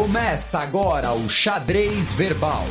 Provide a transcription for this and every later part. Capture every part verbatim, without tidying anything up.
Começa agora o Xadrez Verbal.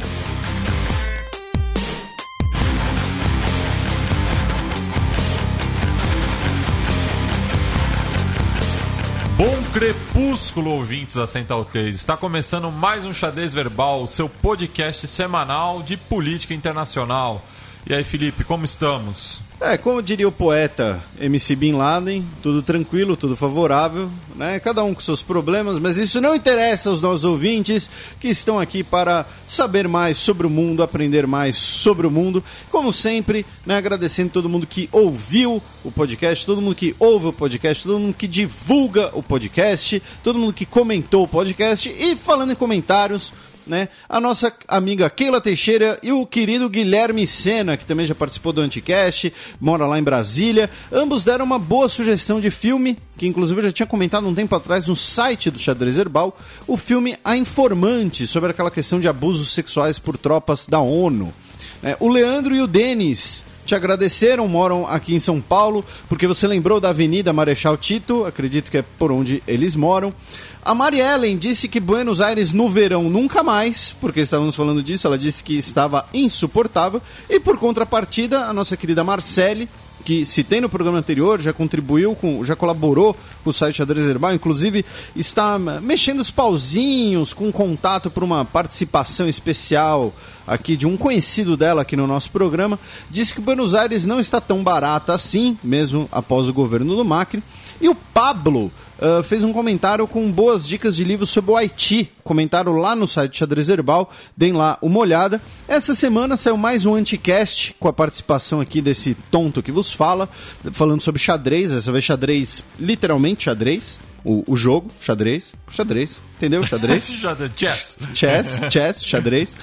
Bom crepúsculo, ouvintes da Central três. Está começando mais um Xadrez Verbal, o seu podcast semanal de política internacional. E aí, Felipe, como estamos? É, como diria o poeta M C Bin Laden, tudo tranquilo, tudo favorável, né? Cada um com seus problemas, mas isso não interessa aos nossos ouvintes que estão aqui para saber mais sobre o mundo, aprender mais sobre o mundo. Como sempre, né, agradecendo todo mundo que ouviu o podcast, todo mundo que ouve o podcast, todo mundo que divulga o podcast, todo mundo que comentou o podcast. E falando em comentários, né, a nossa amiga Keila Teixeira e o querido Guilherme Sena, que também já participou do Anticast, mora lá em Brasília. Ambos deram uma boa sugestão de filme, que inclusive eu já tinha comentado um tempo atrás no site do Xadrez Herbal, o filme A Informante, sobre aquela questão de abusos sexuais por tropas da ONU. É, o Leandro e o Denis te agradeceram, moram aqui em São Paulo, porque você lembrou da Avenida Marechal Tito, acredito que é por onde eles moram. A Mari Ellen disse que Buenos Aires no verão nunca mais, porque estávamos falando disso, ela disse que estava insuportável. E por contrapartida, a nossa querida Marcele, que citei no programa anterior, já contribuiu, com, já colaborou com o site Xadrez Herbal, inclusive está mexendo os pauzinhos com contato para uma participação especial aqui de um conhecido dela aqui no nosso programa. Disse que Buenos Aires não está tão barata assim, mesmo após o governo do Macri. E o Pablo Uh, fez um comentário com boas dicas de livros sobre o Haiti. Comentaram lá no site Xadrez Herbal, deem lá uma olhada. Essa semana saiu mais um Anticast, com a participação aqui desse tonto que vos fala, falando sobre xadrez, essa vez xadrez, literalmente xadrez, o, o jogo, xadrez, xadrez, entendeu? Xadrez. Chess. Chess, chess, xadrez.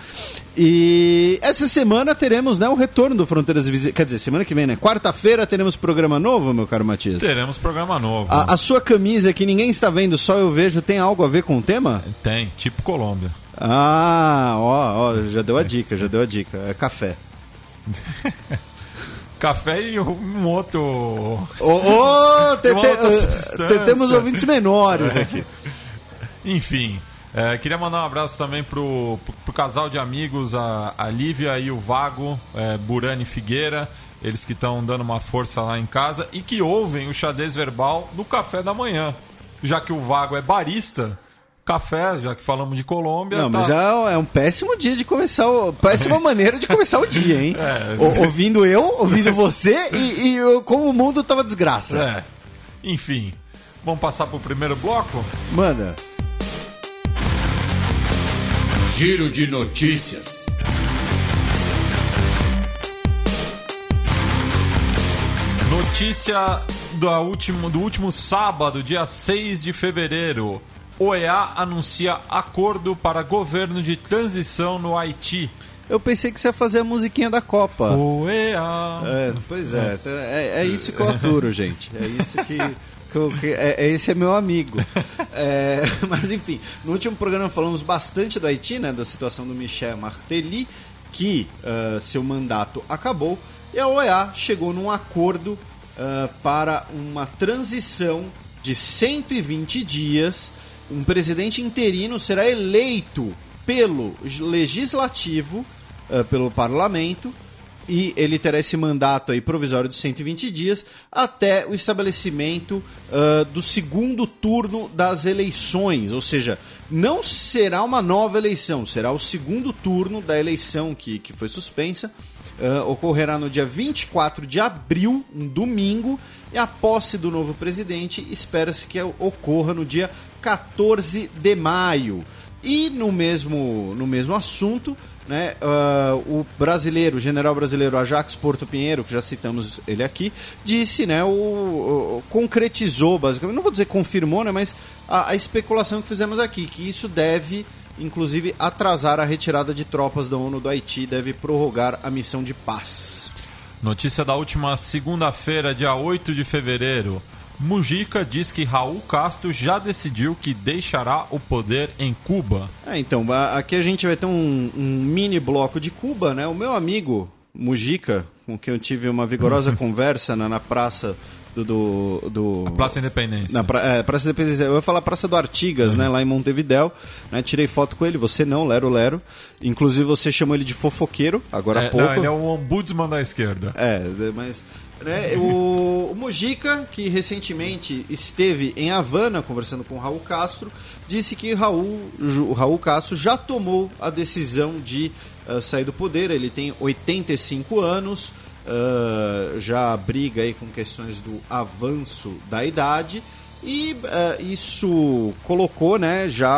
E essa semana teremos, né, o retorno do Fronteiras Invisíveis. Quer dizer, semana que vem, né? Quarta-feira teremos programa novo, meu caro Matias? Teremos programa novo. A, a sua camisa que ninguém está vendo, só eu vejo, tem algo a ver com o tema? Tem, tipo Colômbia. Ah, ó, ó, já deu a dica, já deu a dica. É café. Café e um outro... Ô, oh, oh, te, te, temos ouvintes menores aqui. Enfim, é, queria mandar um abraço também pro, pro, pro casal de amigos, a, a Lívia e o Vago, é, Burani Figueira, eles que estão dando uma força lá em casa e que ouvem o Xadrez Verbal no café da manhã. Já que o Vago é barista, café, já que falamos de Colômbia... Não, tá... mas é, é um péssimo dia de começar, o, péssima maneira de começar o dia, hein? É. O, ouvindo eu, ouvindo você e, e eu, como o mundo tava desgraça. É. Enfim, vamos passar pro primeiro bloco? Manda. Giro de notícias. Notícia do último, do último sábado, dia seis de fevereiro. O E A anuncia acordo para governo de transição no Haiti. Eu pensei que você ia fazer a musiquinha da Copa. O E A. É, pois é, é, é isso que eu aturo, gente. É isso que... que é, esse é meu amigo. É, mas enfim, no último programa falamos bastante do Haiti, né, da situação do Michel Martelly, que uh, seu mandato acabou, e a O E A chegou num acordo uh, para uma transição de cento e vinte dias. Um presidente interino será eleito pelo legislativo, uh, pelo parlamento, e ele terá esse mandato aí provisório de cento e vinte dias até o estabelecimento uh, do segundo turno das eleições. Ou seja, não será uma nova eleição, será o segundo turno da eleição que, que foi suspensa. Uh, ocorrerá no dia vinte e quatro de abril, um domingo, e a posse do novo presidente espera-se que ocorra no dia quatorze de maio. E no mesmo, no mesmo assunto, né, uh, o brasileiro, o general brasileiro Ajax Porto Pinheiro, que já citamos ele aqui, disse, né, o, o, concretizou, basicamente, não vou dizer confirmou, né, mas a, a especulação que fizemos aqui, que isso deve, inclusive, atrasar a retirada de tropas da ONU do Haiti, deve prorrogar a missão de paz. Notícia da última segunda-feira, dia oito de fevereiro. Mujica diz que Raul Castro já decidiu que deixará o poder em Cuba. É, então, aqui a gente vai ter um, um mini bloco de Cuba, né? O meu amigo Mujica, com quem eu tive uma vigorosa conversa na, na praça do... do, do a Praça Independência. Na pra, é, Praça Independência. Eu ia falar Praça do Artigas, uhum. né, lá em Montevidéu. Né, tirei foto com ele, você não, Lero Lero. Inclusive você chamou ele de fofoqueiro, agora há é, pouco. Não, ele é o ombudsman da esquerda. É, mas... Né, o, o Mujica, que recentemente esteve em Havana conversando com o Raul Castro, disse que Raul, o Raul Castro já tomou a decisão de uh, sair do poder. Ele tem oitenta e cinco anos, uh, já briga aí com questões do avanço da idade, e uh, isso colocou, né, já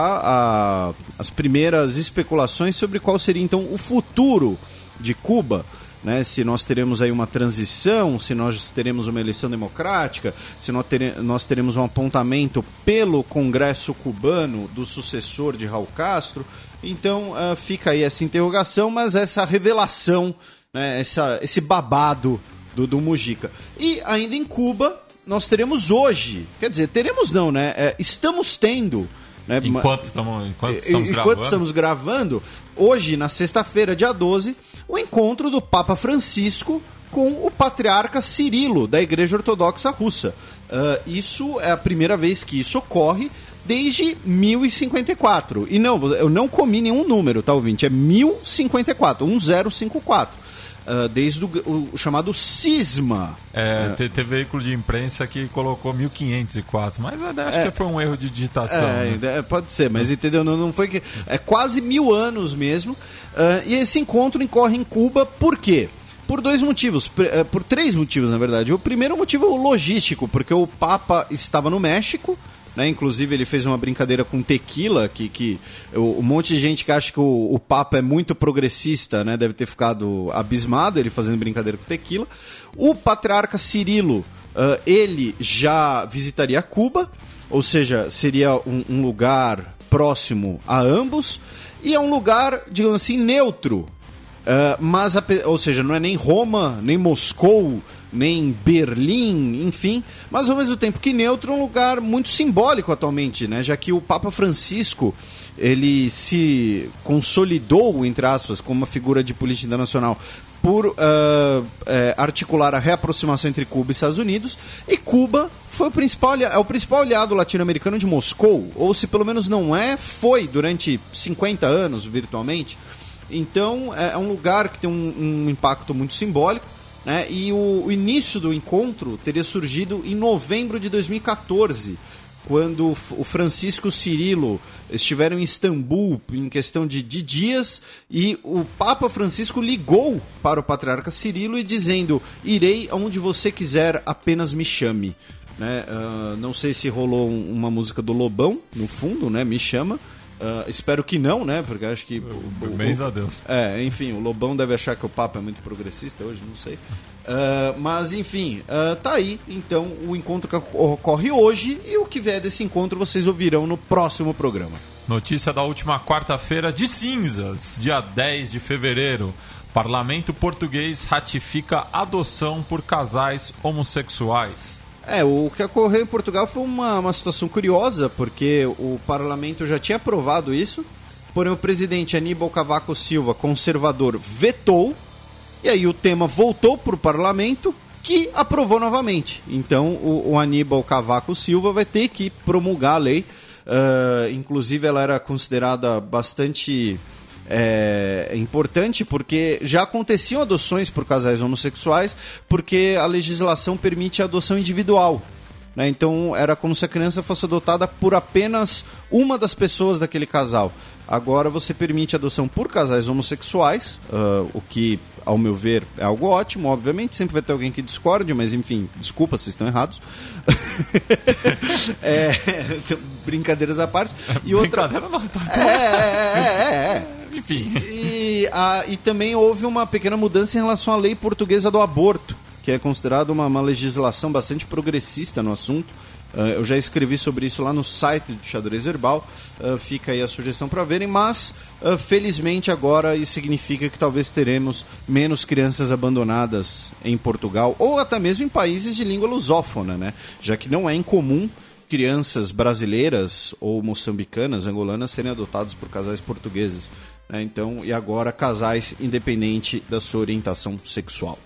a, as primeiras especulações sobre qual seria então o futuro de Cuba. Né, se nós teremos aí uma transição, se nós teremos uma eleição democrática, se nós, tere- nós teremos um apontamento pelo Congresso cubano do sucessor de Raul Castro. Então uh, fica aí essa interrogação, mas essa revelação, né, essa, esse babado do, do Mujica. E ainda em Cuba, nós teremos hoje, quer dizer, teremos não, né? É, estamos tendo... Né, enquanto, tamo, enquanto estamos enquanto gravando. estamos gravando, hoje, na sexta-feira, dia doze, o encontro do Papa Francisco com o patriarca Cirilo, da Igreja Ortodoxa Russa. Uh, isso é a primeira vez que isso ocorre desde mil e cinquenta e quatro. E não, eu não comi nenhum número, tá, ouvinte? É mil e cinquenta e quatro, mil e cinquenta e quatro. Uh, desde o, o, o chamado cisma. É, é. Teve veículo de imprensa que colocou mil quinhentos e quatro, mas acho é, que foi um erro de digitação. É, né? Pode ser, mas entendeu? Não, não foi que. É quase mil anos mesmo. Uh, e esse encontro incorre em Cuba por quê? Por dois motivos, por três motivos, na verdade. O primeiro motivo é o logístico, porque o Papa estava no México. Né? Inclusive ele fez uma brincadeira com tequila, que, que um monte de gente que acha que o, o Papa é muito progressista, né? Deve ter ficado abismado ele fazendo brincadeira com tequila. O patriarca Cirilo, uh, ele já visitaria Cuba, ou seja, seria um, um lugar próximo a ambos, e é um lugar, digamos assim, neutro. Uh, mas, a, ou seja, não é nem Roma, nem Moscou, nem Berlim, enfim, mas ao mesmo tempo que neutro, é um lugar muito simbólico atualmente, né? Já que o Papa Francisco, ele se consolidou, entre aspas, como uma figura de política internacional por uh, é, articular a reaproximação entre Cuba e Estados Unidos, e Cuba foi o principal, é o principal aliado latino-americano de Moscou, ou se pelo menos não é, foi durante cinquenta anos virtualmente. Então é um lugar que tem um, um impacto muito simbólico, né? E o, o início do encontro teria surgido em novembro de dois mil e quatorze, quando o Francisco e o Cirilo estiveram em Istambul em questão de, de dias, e o Papa Francisco ligou para o patriarca Cirilo e dizendo: irei aonde você quiser, apenas me chame. Né? Uh, não sei se rolou um, uma música do Lobão no fundo, né? Me chama. Uh, espero que não, né? Porque acho que... Bens a Deus. É, enfim, o Lobão deve achar que o Papa é muito progressista hoje, não sei. Uh, mas, enfim, uh, tá aí, então, o encontro que ocorre hoje, e o que vier desse encontro vocês ouvirão no próximo programa. Notícia da última quarta-feira de cinzas, dia dez de fevereiro. Parlamento português ratifica adoção por casais homossexuais. É, o que ocorreu em Portugal foi uma, uma situação curiosa, porque o parlamento já tinha aprovado isso, porém o presidente Aníbal Cavaco Silva, conservador, vetou, e aí o tema voltou para o parlamento, que aprovou novamente. Então o, o Aníbal Cavaco Silva vai ter que promulgar a lei, uh, inclusive ela era considerada bastante... É importante porque já aconteciam adoções por casais homossexuais, porque a legislação permite a adoção individual, né? Então era como se a criança fosse adotada por apenas uma das pessoas daquele casal. Agora você permite a adoção por casais homossexuais, uh, o que, ao meu ver, é algo ótimo. Obviamente sempre vai ter alguém que discorde, mas enfim, desculpa, vocês estão errados. é, brincadeiras à parte. E outra... Brincadeira não, tá, tá. É, é, é, é. Enfim. E, a, e também houve uma pequena mudança em relação à lei portuguesa do aborto, que é considerada uma, uma legislação bastante progressista no assunto. Uh, eu já escrevi sobre isso lá no site do Xadrez Verbal, uh, fica aí a sugestão para verem, mas uh, felizmente agora isso significa que talvez teremos menos crianças abandonadas em Portugal, ou até mesmo em países de língua lusófona, né? Já que não é incomum crianças brasileiras ou moçambicanas, angolanas, serem adotadas por casais portugueses. Né? Então, e agora casais independente da sua orientação sexual.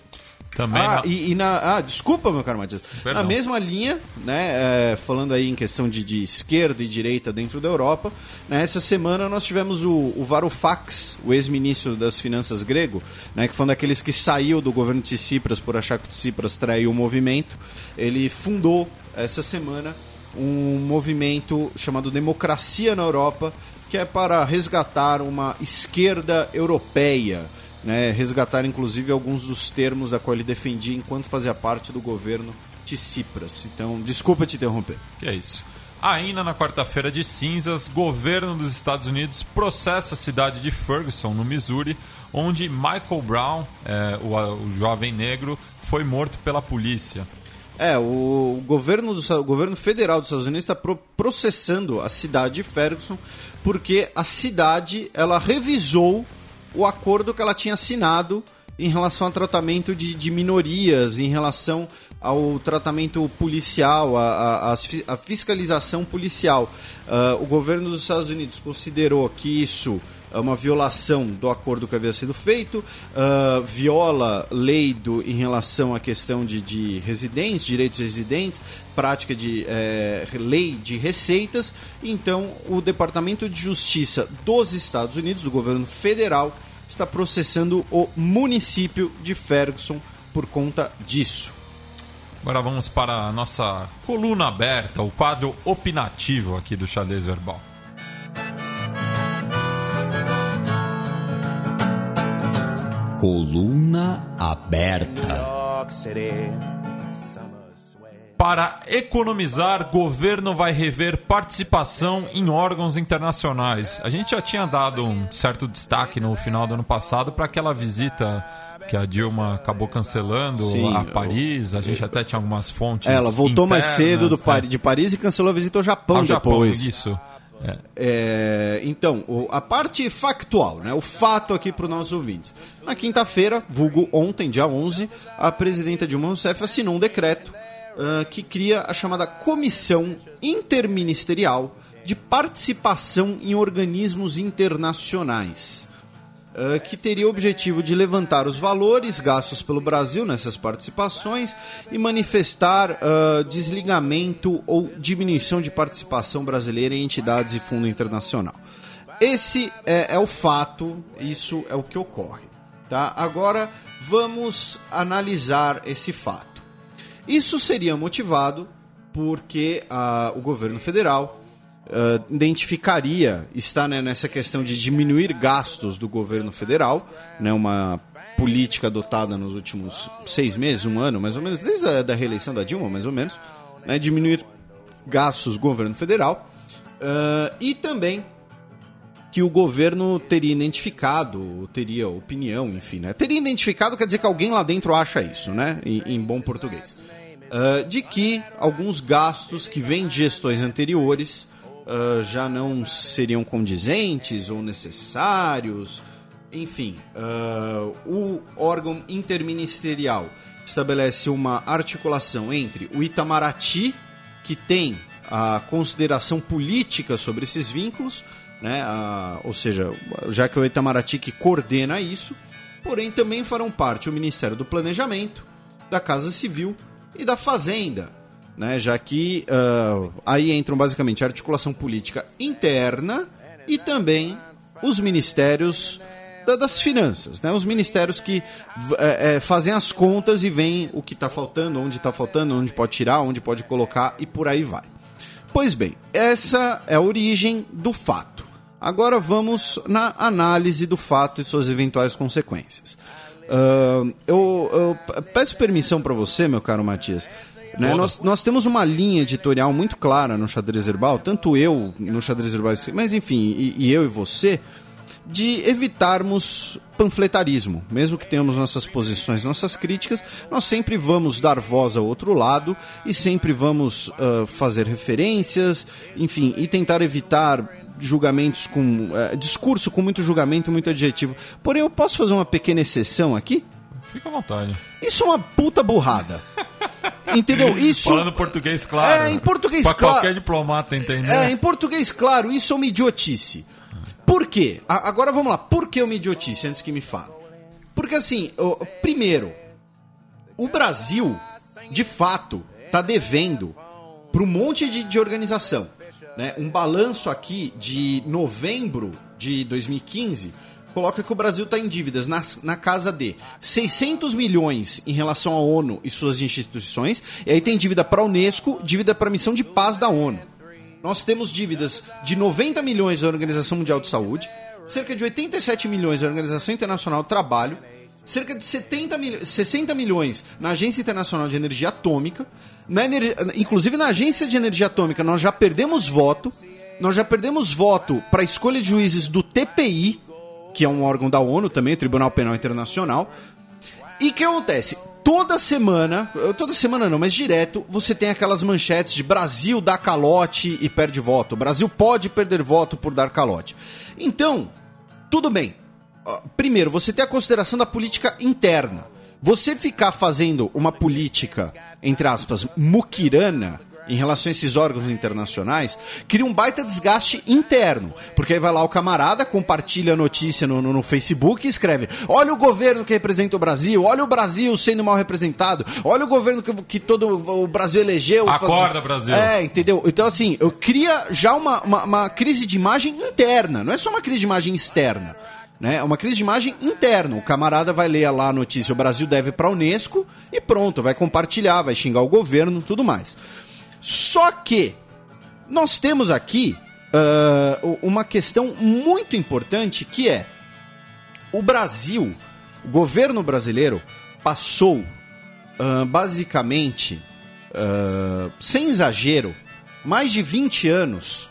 Também ah, na... e, e na... Ah, desculpa, meu caro Matias. Perdão. Na mesma linha, né, é, falando aí em questão de, de esquerda e direita dentro da Europa, né, essa semana nós tivemos o, o Varoufakis, o ex-ministro das finanças grego, né, que foi um daqueles que saiu do governo de Tsipras por achar que o Tsipras traiu o movimento. Ele fundou essa semana um movimento chamado Democracia na Europa, que é para resgatar uma esquerda europeia, né, resgatar inclusive alguns dos termos da qual ele defendia enquanto fazia parte do governo de Tsipras. Então, desculpa te interromper. Que é isso. Ainda na quarta-feira de cinzas, governo dos Estados Unidos processa a cidade de Ferguson, no Missouri, onde Michael Brown, é, o, o jovem negro, foi morto pela polícia. É, o governo, do, o governo federal dos Estados Unidos está pro, processando a cidade de Ferguson porque a cidade ela revisou o acordo que ela tinha assinado em relação ao tratamento de, de minorias, em relação ao tratamento policial, a, a, a fiscalização policial. Uh, o governo dos Estados Unidos considerou que isso é uma violação do acordo que havia sido feito, uh, viola lei do, em relação à questão de, de residentes, direitos de residentes, prática de eh, lei de receitas. Então, o Departamento de Justiça dos Estados Unidos, do governo federal, está processando o município de Ferguson por conta disso. Agora vamos para a nossa coluna aberta, o quadro opinativo aqui do Xadrez Verbal. Coluna aberta. Para economizar, governo vai rever participação em órgãos internacionais. A gente já tinha dado um certo destaque no final do ano passado para aquela visita que a Dilma acabou cancelando. Sim, a Paris. A gente até tinha algumas fontes Ela voltou internas, mais cedo do é. Par- de Paris e cancelou a visita ao Japão ao depois. Japão, isso. É. É, então, o, a parte factual, né, o fato aqui para os nossos ouvintes. Na quinta-feira, vulgo ontem, dia onze, a presidenta Dilma Rousseff assinou um decreto uh, que cria a chamada Comissão Interministerial de Participação em Organismos Internacionais, uh, que teria o objetivo de levantar os valores gastos pelo Brasil nessas participações e manifestar uh, desligamento ou diminuição de participação brasileira em entidades e fundo internacional. Esse é, é o fato, isso é o que ocorre. Tá? Agora vamos analisar esse fato. Isso seria motivado porque uh, o governo federal Uh, identificaria, está, né, nessa questão de diminuir gastos do governo federal, né, uma política adotada nos últimos seis meses, um ano, mais ou menos, desde a da reeleição da Dilma, mais ou menos, né, diminuir gastos do governo federal, uh, e também que o governo teria identificado, teria opinião, enfim, né, teria identificado quer dizer que alguém lá dentro acha isso, né, em, em bom português, uh, de que alguns gastos que vêm de gestões anteriores Uh, já não seriam condizentes ou necessários. Enfim, uh, o órgão interministerial estabelece uma articulação entre o Itamaraty, que tem a consideração política sobre esses vínculos, né, uh, ou seja, já que é o Itamaraty que coordena isso, porém também farão parte o Ministério do Planejamento, da Casa Civil e da Fazenda, né, já que uh, aí entram basicamente a articulação política interna e também os ministérios da, das finanças, né, os ministérios que é, é, fazem as contas e veem o que está faltando, onde está faltando, onde pode tirar, onde pode colocar e por aí vai. Pois bem, essa é a origem do fato. Agora vamos na análise do fato e suas eventuais consequências. Uh, eu, eu peço permissão para você, meu caro Matias. Né? Nós, nós temos uma linha editorial muito clara no Xadrez Herbal, tanto eu no Xadrez Herbal, mas enfim, e, e eu e você, de evitarmos panfletarismo. Mesmo que tenhamos nossas posições, nossas críticas, nós sempre vamos dar voz ao outro lado e sempre vamos uh, fazer referências, enfim, e tentar evitar julgamentos com... Uh, discurso com muito julgamento, muito adjetivo. Porém, eu posso fazer uma pequena exceção aqui? Fica à vontade. Isso é uma puta burrada. Entendeu? Isso... Falando português claro. É, em português pra claro. Qualquer diplomata entender. É, em português claro, isso é uma idiotice. Por quê? A- agora vamos lá. Por que uma idiotice, antes que me fale? Porque assim, o, primeiro, o Brasil, de fato, está devendo para um monte de, de organização. Né? Um balanço aqui de novembro de dois mil e quinze coloca que o Brasil está em dívidas na, na casa de seiscentos milhões em relação à ONU e suas instituições, e aí tem dívida para a Unesco, dívida para a Missão de Paz da ONU. Nós temos dívidas de noventa milhões da Organização Mundial de Saúde, cerca de oitenta e sete milhões da Organização Internacional do Trabalho, cerca de setenta mil... sessenta milhões na Agência Internacional de Energia Atômica. Na energia... Inclusive na Agência de Energia Atômica nós já perdemos voto, nós já perdemos voto para a escolha de juízes do T P I, que é um órgão da ONU também, o Tribunal Penal Internacional. E o que acontece? Toda semana, toda semana não, mas direto, você tem aquelas manchetes de Brasil dá calote e perde voto. O Brasil pode perder voto por dar calote. Então, tudo bem. Primeiro, você tem a consideração da política interna. Você ficar fazendo uma política, entre aspas, muquirana, em relação a esses órgãos internacionais, cria um baita desgaste interno. Porque aí vai lá o camarada, compartilha a notícia no, no, no Facebook e escreve: olha o governo que representa o Brasil, olha o Brasil sendo mal representado, olha o governo que, que todo o Brasil elegeu. Acorda, faz... Brasil. É, entendeu? Então, assim, eu cria já uma, uma, uma crise de imagem interna, não é só uma crise de imagem externa. Né? É uma crise de imagem interna. O camarada vai ler lá a notícia: o Brasil deve para a Unesco, e pronto, vai compartilhar, vai xingar o governo, tudo mais. Só que nós temos aqui uh, uma questão muito importante, que é: o Brasil, o governo brasileiro passou uh, basicamente, uh, sem exagero, mais de vinte anos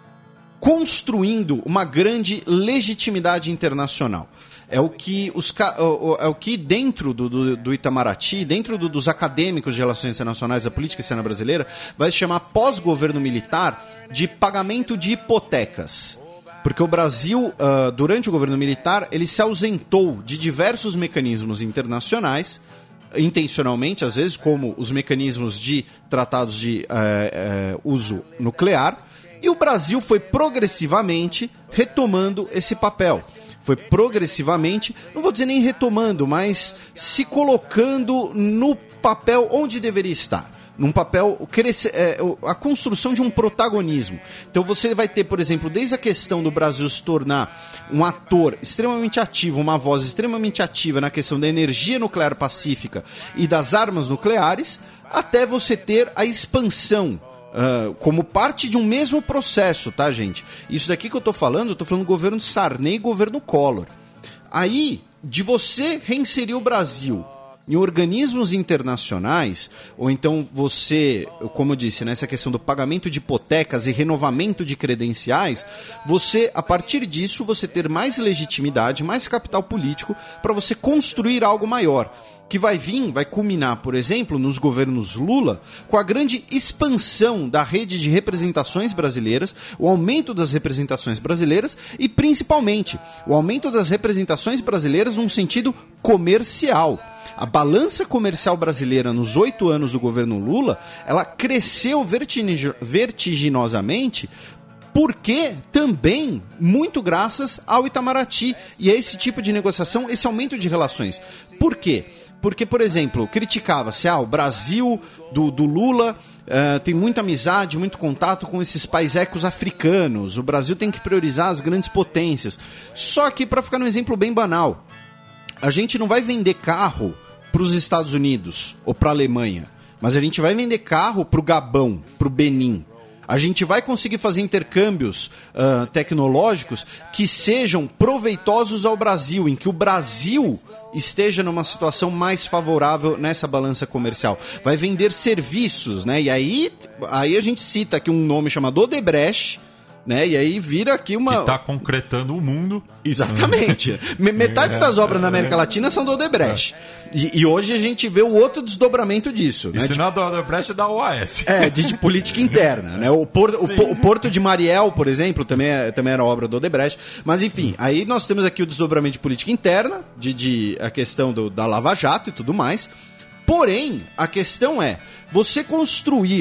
construindo uma grande legitimidade internacional. É o que, os, é o que dentro do, do, do Itamaraty, dentro do, dos acadêmicos de relações internacionais da política externa brasileira, vai se chamar pós-governo militar de pagamento de hipotecas. Porque o Brasil, uh, durante o governo militar, ele se ausentou de diversos mecanismos internacionais, intencionalmente, às vezes, como os mecanismos de tratados de uh, uh, uso nuclear, e o Brasil foi progressivamente retomando esse papel. Foi progressivamente, não vou dizer nem retomando, mas se colocando no papel onde deveria estar. Num papel, cresce, é, a construção de um protagonismo. Então você vai ter, por exemplo, desde a questão do Brasil se tornar um ator extremamente ativo, uma voz extremamente ativa na questão da energia nuclear pacífica e das armas nucleares, até você ter a expansão Uh, como parte de um mesmo processo, tá, gente? Isso daqui que eu tô falando, eu tô falando do governo Sarney e governo Collor. Aí, de você reinserir o Brasil em organismos internacionais, ou então você, como eu disse, nessa questão do pagamento de hipotecas e renovamento de credenciais, você, a partir disso, você ter mais legitimidade, mais capital político para você construir algo maior. Que vai vir, vai culminar, por exemplo, nos governos Lula, com a grande expansão da rede de representações brasileiras, o aumento das representações brasileiras e, principalmente, o aumento das representações brasileiras num sentido comercial. A balança comercial brasileira nos oito anos do governo Lula, ela cresceu vertiginosamente, porque também muito graças ao Itamaraty e a esse tipo de negociação, esse aumento de relações. Por quê? Porque, por exemplo, criticava-se, ah, o Brasil do, do Lula uh, tem muita amizade, muito contato com esses paisecos africanos, o Brasil tem que priorizar as grandes potências. Só que, para ficar num exemplo bem banal, a gente não vai vender carro para os Estados Unidos ou para a Alemanha, mas a gente vai vender carro para o Gabão, para o Benin. A gente vai conseguir fazer intercâmbios uh, tecnológicos que sejam proveitosos ao Brasil, em que o Brasil esteja numa situação mais favorável nessa balança comercial. Vai vender serviços, né? E aí, aí a gente cita aqui um nome chamado Odebrecht, né? E aí vira aqui uma... Que está concretando o mundo. Exatamente. Metade das obras na América Latina são do Odebrecht. E, e hoje a gente vê o outro desdobramento disso. Isso né? não é do Odebrecht, é da O A S. É, de, de política interna. Né? O, por, o, o Porto de Mariel, por exemplo, também, é, também era obra do Odebrecht. Mas enfim, aí nós temos aqui o desdobramento de política interna, de, de a questão do, da Lava Jato e tudo mais. Porém, a questão é, você construir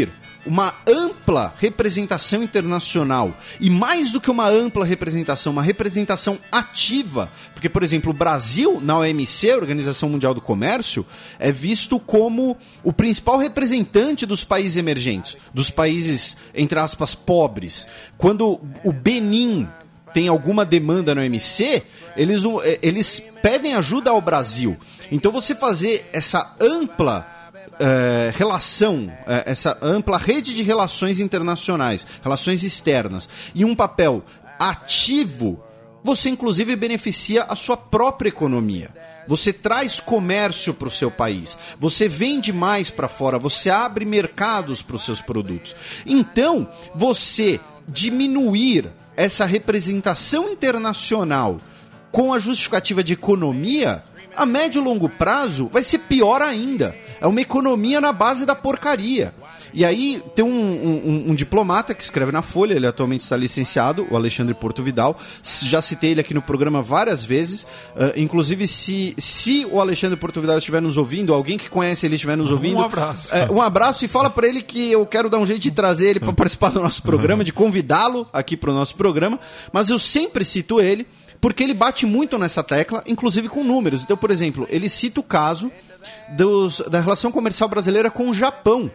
uma ampla representação internacional. E mais do que uma ampla representação, uma representação ativa. Porque, por exemplo, o Brasil, na O M C, a Organização Mundial do Comércio, é visto como o principal representante dos países emergentes, dos países, entre aspas, pobres. Quando o Benin tem alguma demanda na O M C, eles, eles pedem ajuda ao Brasil. Então você fazer essa ampla É, relação, é, essa ampla rede de relações internacionais, relações externas, e um papel ativo, você inclusive beneficia a sua própria economia. Você traz comércio para o seu país, você vende mais para fora, você abre mercados para os seus produtos. Então, você diminuir essa representação internacional com a justificativa de economia, a médio e longo prazo vai ser pior ainda. É uma economia na base da porcaria. E aí tem um, um, um diplomata que escreve na Folha, ele atualmente está licenciado, o Alexandre Porto Vidal. Já citei ele aqui no programa várias vezes. Uh, inclusive, se, se o Alexandre Porto Vidal estiver nos ouvindo, alguém que conhece ele estiver nos ouvindo... Um abraço. É, um abraço e fala para ele que eu quero dar um jeito de trazer ele para participar do nosso programa, de convidá-lo aqui para o nosso programa. Mas eu sempre cito ele, porque ele bate muito nessa tecla, inclusive com números. Então, por exemplo, ele cita o caso dos, da relação comercial brasileira com o Japão,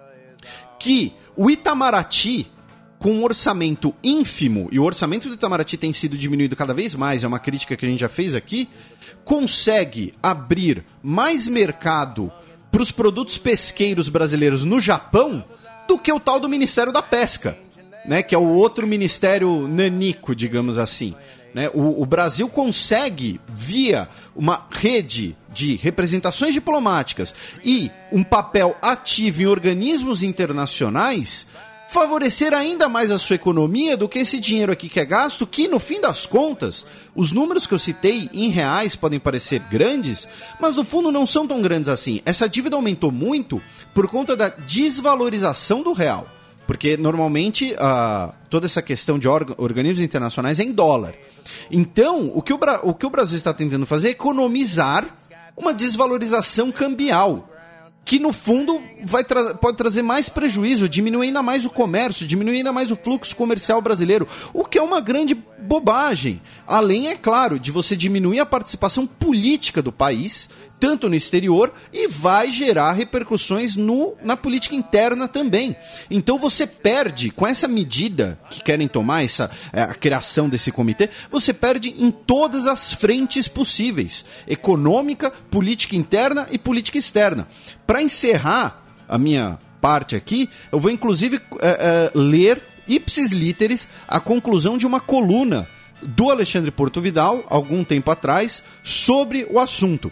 que o Itamaraty, com um orçamento ínfimo, e o orçamento do Itamaraty tem sido diminuído cada vez mais, é uma crítica que a gente já fez aqui, consegue abrir mais mercado para os produtos pesqueiros brasileiros no Japão do que o tal do Ministério da Pesca, né, que é o outro ministério nanico, digamos assim. Né? O, o Brasil consegue, via uma rede de representações diplomáticas e um papel ativo em organismos internacionais, favorecer ainda mais a sua economia do que esse dinheiro aqui que é gasto, que no fim das contas, os números que eu citei em reais podem parecer grandes, mas no fundo não são tão grandes assim. Essa dívida aumentou muito por conta da desvalorização do real. Porque normalmente uh, toda essa questão de orga- organismos internacionais é em dólar. Então, o que o, Bra- o que o Brasil está tentando fazer é economizar uma desvalorização cambial, que no fundo vai tra- pode trazer mais prejuízo, diminuir ainda mais o comércio, diminuir ainda mais o fluxo comercial brasileiro, o que é uma grande bobagem. Além, é claro, de você diminuir a participação política do país, tanto no exterior, e vai gerar repercussões no, na política interna também. Então você perde, com essa medida que querem tomar, essa, a criação desse comitê, você perde em todas as frentes possíveis: econômica, política interna e política externa. Para encerrar a minha parte aqui, eu vou inclusive é, é, ler ipsis literis a conclusão de uma coluna do Alexandre Porto Vidal, algum tempo atrás, sobre o assunto.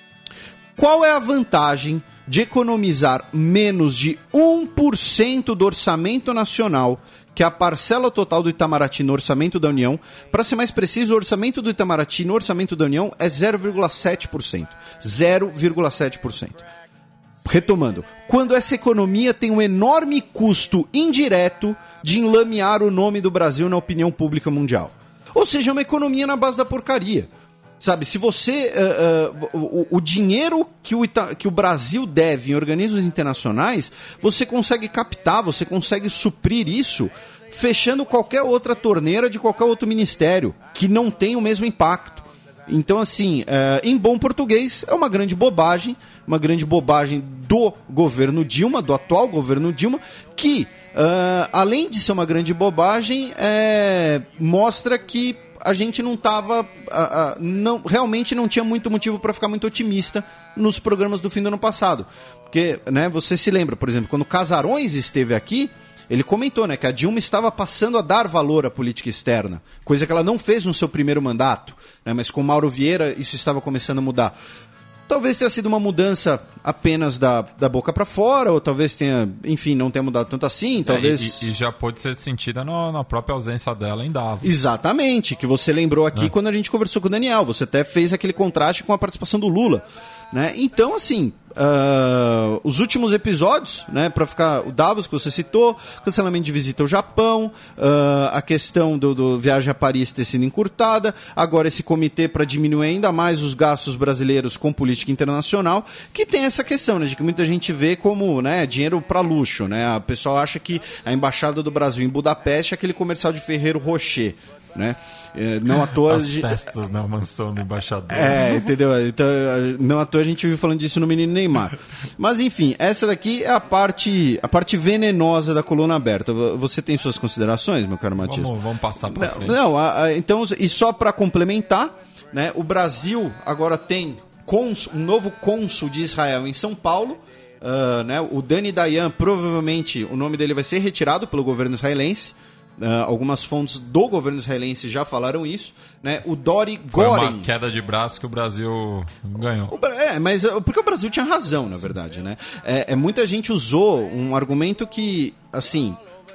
Qual é a vantagem de economizar menos de um por cento do orçamento nacional, que é a parcela total do Itamaraty no orçamento da União? Para ser mais preciso, o orçamento do Itamaraty no orçamento da União é zero vírgula sete por cento. zero vírgula sete por cento. Retomando, quando essa economia tem um enorme custo indireto de enlamear o nome do Brasil na opinião pública mundial. Ou seja, uma economia na base da porcaria. Sabe, se você... Uh, uh, o, o dinheiro que o, Ita- que o Brasil deve em organismos internacionais, você consegue captar, você consegue suprir isso fechando qualquer outra torneira de qualquer outro ministério, que não tem o mesmo impacto. Então, assim, uh, em bom português, é uma grande bobagem, uma grande bobagem do governo Dilma, do atual governo Dilma, que, uh, além de ser uma grande bobagem, é, mostra que a gente não estava, uh, uh, não, realmente não tinha muito motivo para ficar muito otimista nos programas do fim do ano passado. Porque, né, você se lembra, por exemplo, quando Casarões esteve aqui, ele comentou, né, que a Dilma estava passando a dar valor à política externa, coisa que ela não fez no seu primeiro mandato, né, mas com Mauro Vieira isso estava começando a mudar. Talvez tenha sido uma mudança apenas da, da boca para fora, ou talvez tenha, enfim, não tenha mudado tanto assim, talvez... É, e, e já pode ser sentida no, na própria ausência dela em Davos. Exatamente, que você lembrou aqui é. quando a gente conversou com o Daniel, você até fez aquele contraste com a participação do Lula. né? Então, assim, uh, os últimos episódios, né, para ficar o Davos que você citou, cancelamento de visita ao Japão, uh, a questão do, do viagem a Paris ter sido encurtada, agora esse comitê para diminuir ainda mais os gastos brasileiros com política internacional, que tem essa questão, né, de que muita gente vê como, né, dinheiro para luxo, né? A pessoa acha que a embaixada do Brasil em Budapeste é aquele comercial de Ferrero Rocher, né? Não à toa. As festas na mansão do embaixador. É, entendeu? Então, não à toa a gente vive falando disso no Menino Neymar. Mas enfim, essa daqui é a parte, a parte venenosa da coluna aberta. Você tem suas considerações, meu caro Matias? Vamos, vamos passar para frente. Não, a, a, então, e só para complementar, né, o Brasil agora tem cônsul, um novo cônsul de Israel em São Paulo. Uh, né, o Dani Dayan, provavelmente o nome dele vai ser retirado pelo governo israelense. Uh, algumas fontes do governo israelense já falaram isso, né? O Dori Goren... Foi uma queda de braço que o Brasil ganhou. O, é, mas porque o Brasil tinha razão, na verdade, né? É, é, muita gente usou um argumento que, assim,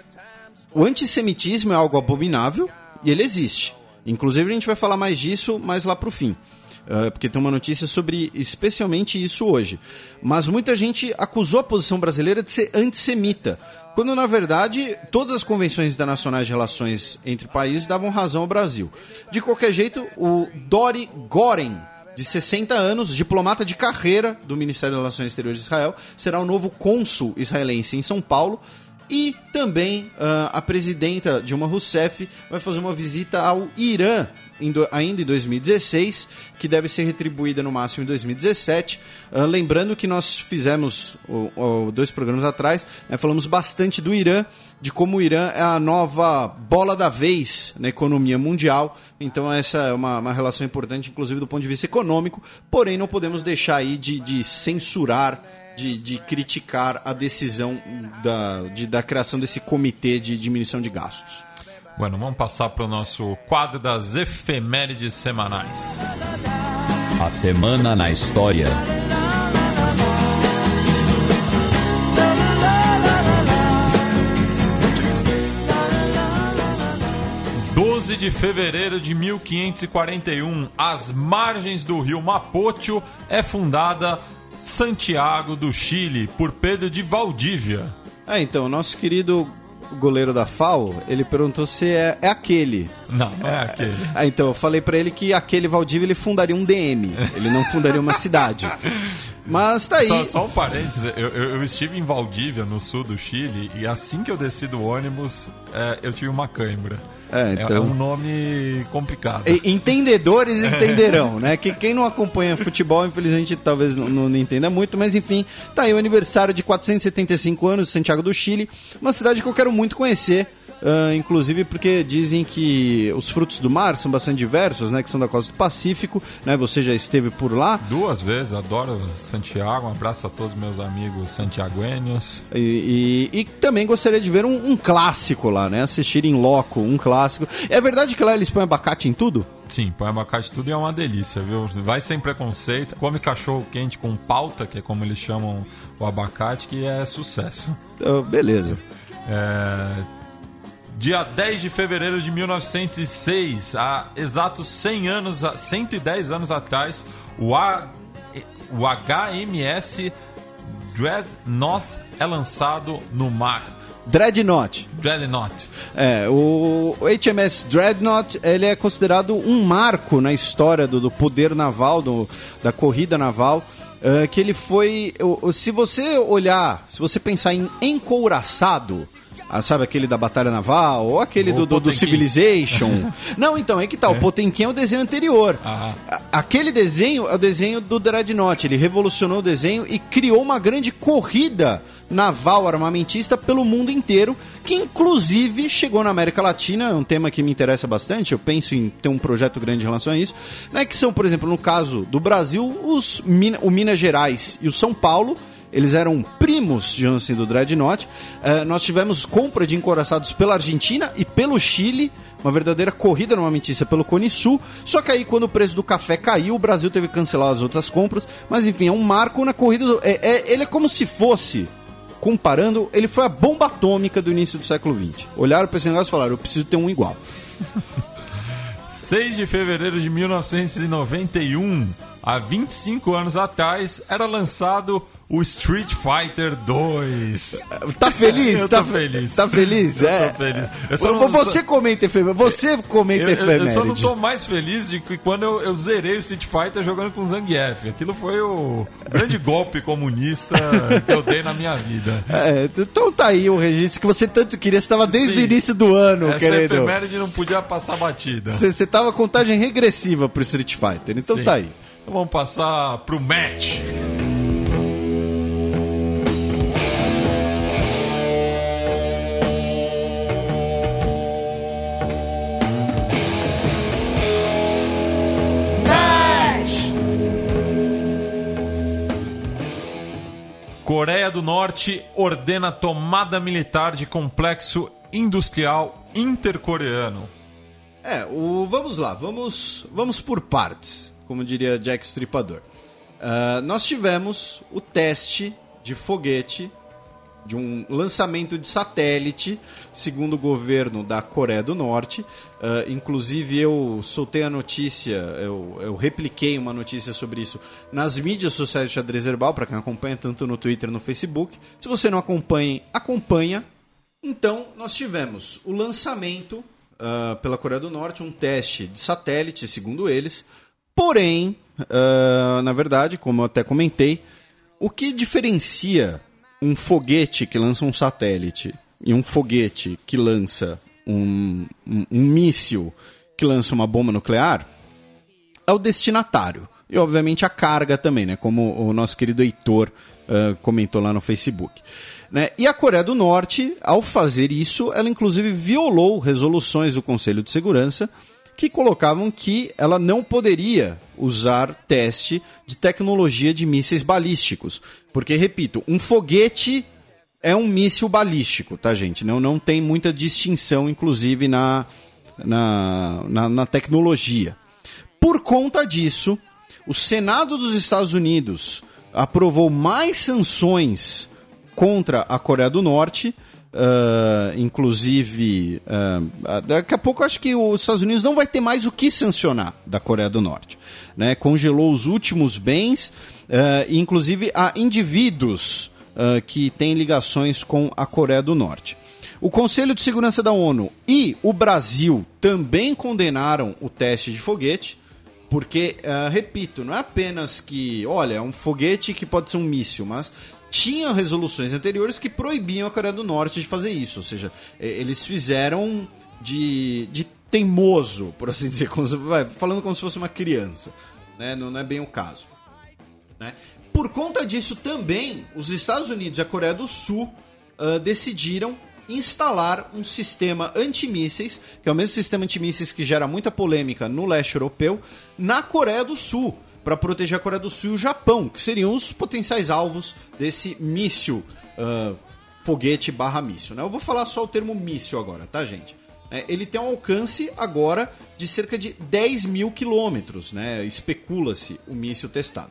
o antissemitismo é algo abominável e ele existe. Inclusive a gente vai falar mais disso mais lá pro fim. Uh, porque tem uma notícia sobre especialmente isso hoje. Mas muita gente acusou a posição brasileira de ser antissemita, quando na verdade todas as convenções internacionais de relações entre países davam razão ao Brasil. De qualquer jeito, o Dori Goren, de sessenta anos, diplomata de carreira do Ministério das Relações Exteriores de Israel, será o novo cônsul israelense em São Paulo. E também uh, a presidenta Dilma Rousseff vai fazer uma visita ao Irã do, ainda em dois mil e dezesseis, que deve ser retribuída no máximo em dois mil e dezessete. Uh, lembrando que nós fizemos uh, uh, dois programas atrás, né, falamos bastante do Irã, de como o Irã é a nova bola da vez na economia mundial. Então essa é uma, uma relação importante, inclusive do ponto de vista econômico, porém não podemos deixar aí de, de censurar, De, de criticar a decisão da, de, da criação desse comitê de diminuição de gastos. Bueno, vamos passar para o nosso quadro das efemérides semanais. A Semana na História. doze de fevereiro de mil quinhentos e quarenta e um, às margens do rio Mapocho, é fundada Santiago do Chile, por Pedro de Valdívia. É, então, nosso querido goleiro da F A O, ele perguntou se é, é aquele. Não, não é aquele. Ah, então, eu falei pra ele que aquele Valdívia, ele fundaria um D M, ele não fundaria uma cidade. Mas tá aí. Só, só um parênteses, eu, eu, eu estive em Valdívia, no sul do Chile, e assim que eu desci do ônibus, é, eu tive uma cãibra. É, então... é, é um nome complicado. Entendedores entenderão, né? Que quem não acompanha futebol, infelizmente, talvez não, não entenda muito, mas enfim, tá aí o aniversário de quatrocentos e setenta e cinco anos de Santiago do Chile, uma cidade que eu quero muito conhecer. Uh, inclusive porque dizem que os frutos do mar são bastante diversos, né, que são da costa do Pacífico, né, você já esteve por lá. Duas vezes, adoro Santiago, um abraço a todos meus amigos santiaguenhos. E, e, e também gostaria de ver um, um clássico lá, né, assistir em loco, um clássico. É verdade que lá eles põem abacate em tudo? Sim, põe abacate em tudo e é uma delícia, viu? Vai sem preconceito, come cachorro quente com pauta, que é como eles chamam o abacate, que é sucesso. Oh, beleza. É... Dia dez de fevereiro de mil novecentos e seis, há exatos cem anos, cento e dez anos atrás, o, A, o H M S Dreadnought é lançado no mar. Dreadnought. Dreadnought. É, o H M S Dreadnought, ele é considerado um marco na história do, do poder naval, do, da corrida naval. Uh, que ele foi... Uh, se você olhar, se você pensar em encouraçado... Ah, sabe aquele da Batalha Naval? Ou aquele do, do, do Civilization? Não, então, é que tá. É. O Potemkin é o desenho anterior. Ah. Aquele desenho é o desenho do Dreadnought. Ele revolucionou o desenho e criou uma grande corrida naval armamentista pelo mundo inteiro, que inclusive chegou na América Latina. É um tema que me interessa bastante. Eu penso em ter um projeto grande em relação a isso, né? Que são, por exemplo, no caso do Brasil, os o Minas Gerais e o São Paulo. Eles eram primos, digamos assim, do Dreadnought. Uh, nós tivemos compra de encouraçados pela Argentina e pelo Chile, uma verdadeira corrida armamentista pelo Cone Sul. Só que aí, quando o preço do café caiu, o Brasil teve que cancelar as outras compras. Mas enfim, é um marco na corrida. Do... É, é, ele é como se fosse, comparando, ele foi a bomba atômica do início do século vinte. Olharam para esse negócio e falaram, eu preciso ter um igual. seis de fevereiro de mil novecentos e noventa e um, há vinte e cinco anos atrás, era lançado o Street Fighter dois. Tá feliz? Eu tá tô feliz. Tá feliz? Eu é. tô feliz. Eu só Eu, não, você só... comenta efeméride. Você comenta eu, efeméride. Eu só não tô mais feliz de que quando eu, eu zerei o Street Fighter jogando com o Zangief. Aquilo foi o grande golpe comunista que eu dei na minha vida. É, então tá aí o registro que você tanto queria. Você tava desde Sim. o início do ano, Essa querendo. Essa efeméride não podia passar batida. Você, você tava contagem regressiva pro Street Fighter. Então Sim. tá aí. Então vamos passar pro match. Coreia do Norte ordena tomada militar de complexo industrial intercoreano. É, o, vamos lá, vamos, vamos por partes, como diria Jack Stripador. Uh, nós tivemos o teste de foguete de um lançamento de satélite, segundo o governo da Coreia do Norte. Uh, inclusive, eu soltei a notícia, eu, eu repliquei uma notícia sobre isso nas mídias sociais do Xadrez Verbal, para quem acompanha tanto no Twitter no Facebook. Se você não acompanha, acompanha. Então, nós tivemos o lançamento uh, pela Coreia do Norte, um teste de satélite, segundo eles. Porém, uh, na verdade, como eu até comentei, o que diferencia um foguete que lança um satélite e um foguete que lança um, um, um míssil que lança uma bomba nuclear é o destinatário. E, obviamente, a carga também, né? Como o nosso querido Heitor uh, comentou lá no Facebook. Né? E a Coreia do Norte, ao fazer isso, ela inclusive violou resoluções do Conselho de Segurança que colocavam que ela não poderia usar teste de tecnologia de mísseis balísticos. Porque, repito, um foguete é um míssil balístico, tá, gente? Não, não tem muita distinção, inclusive, na, na, na, na tecnologia. Por conta disso, o Senado dos Estados Unidos aprovou mais sanções contra a Coreia do Norte. Uh, inclusive, uh, daqui a pouco eu acho que os Estados Unidos não vai ter mais o que sancionar da Coreia do Norte. Né? Congelou os últimos bens, uh, inclusive a indivíduos uh, que têm ligações com a Coreia do Norte. O Conselho de Segurança da ONU e o Brasil também condenaram o teste de foguete, porque, uh, repito, não é apenas que, olha, é um foguete que pode ser um míssil, mas tinha resoluções anteriores que proibiam a Coreia do Norte de fazer isso. Ou seja, eles fizeram de, de teimoso, por assim dizer, como, vai, falando como se fosse uma criança. Né? Não, não é bem o caso. Né? Por conta disso também, os Estados Unidos e a Coreia do Sul uh, decidiram instalar um sistema antimísseis, que é o mesmo sistema antimísseis que gera muita polêmica no leste europeu, na Coreia do Sul, para proteger a Coreia do Sul e o Japão, que seriam os potenciais alvos desse míssil, uh, foguete barra míssil. Né? Eu vou falar só o termo míssil agora, tá, gente? É, ele tem um alcance agora de cerca de dez mil quilômetros, né? Especula-se o míssil testado.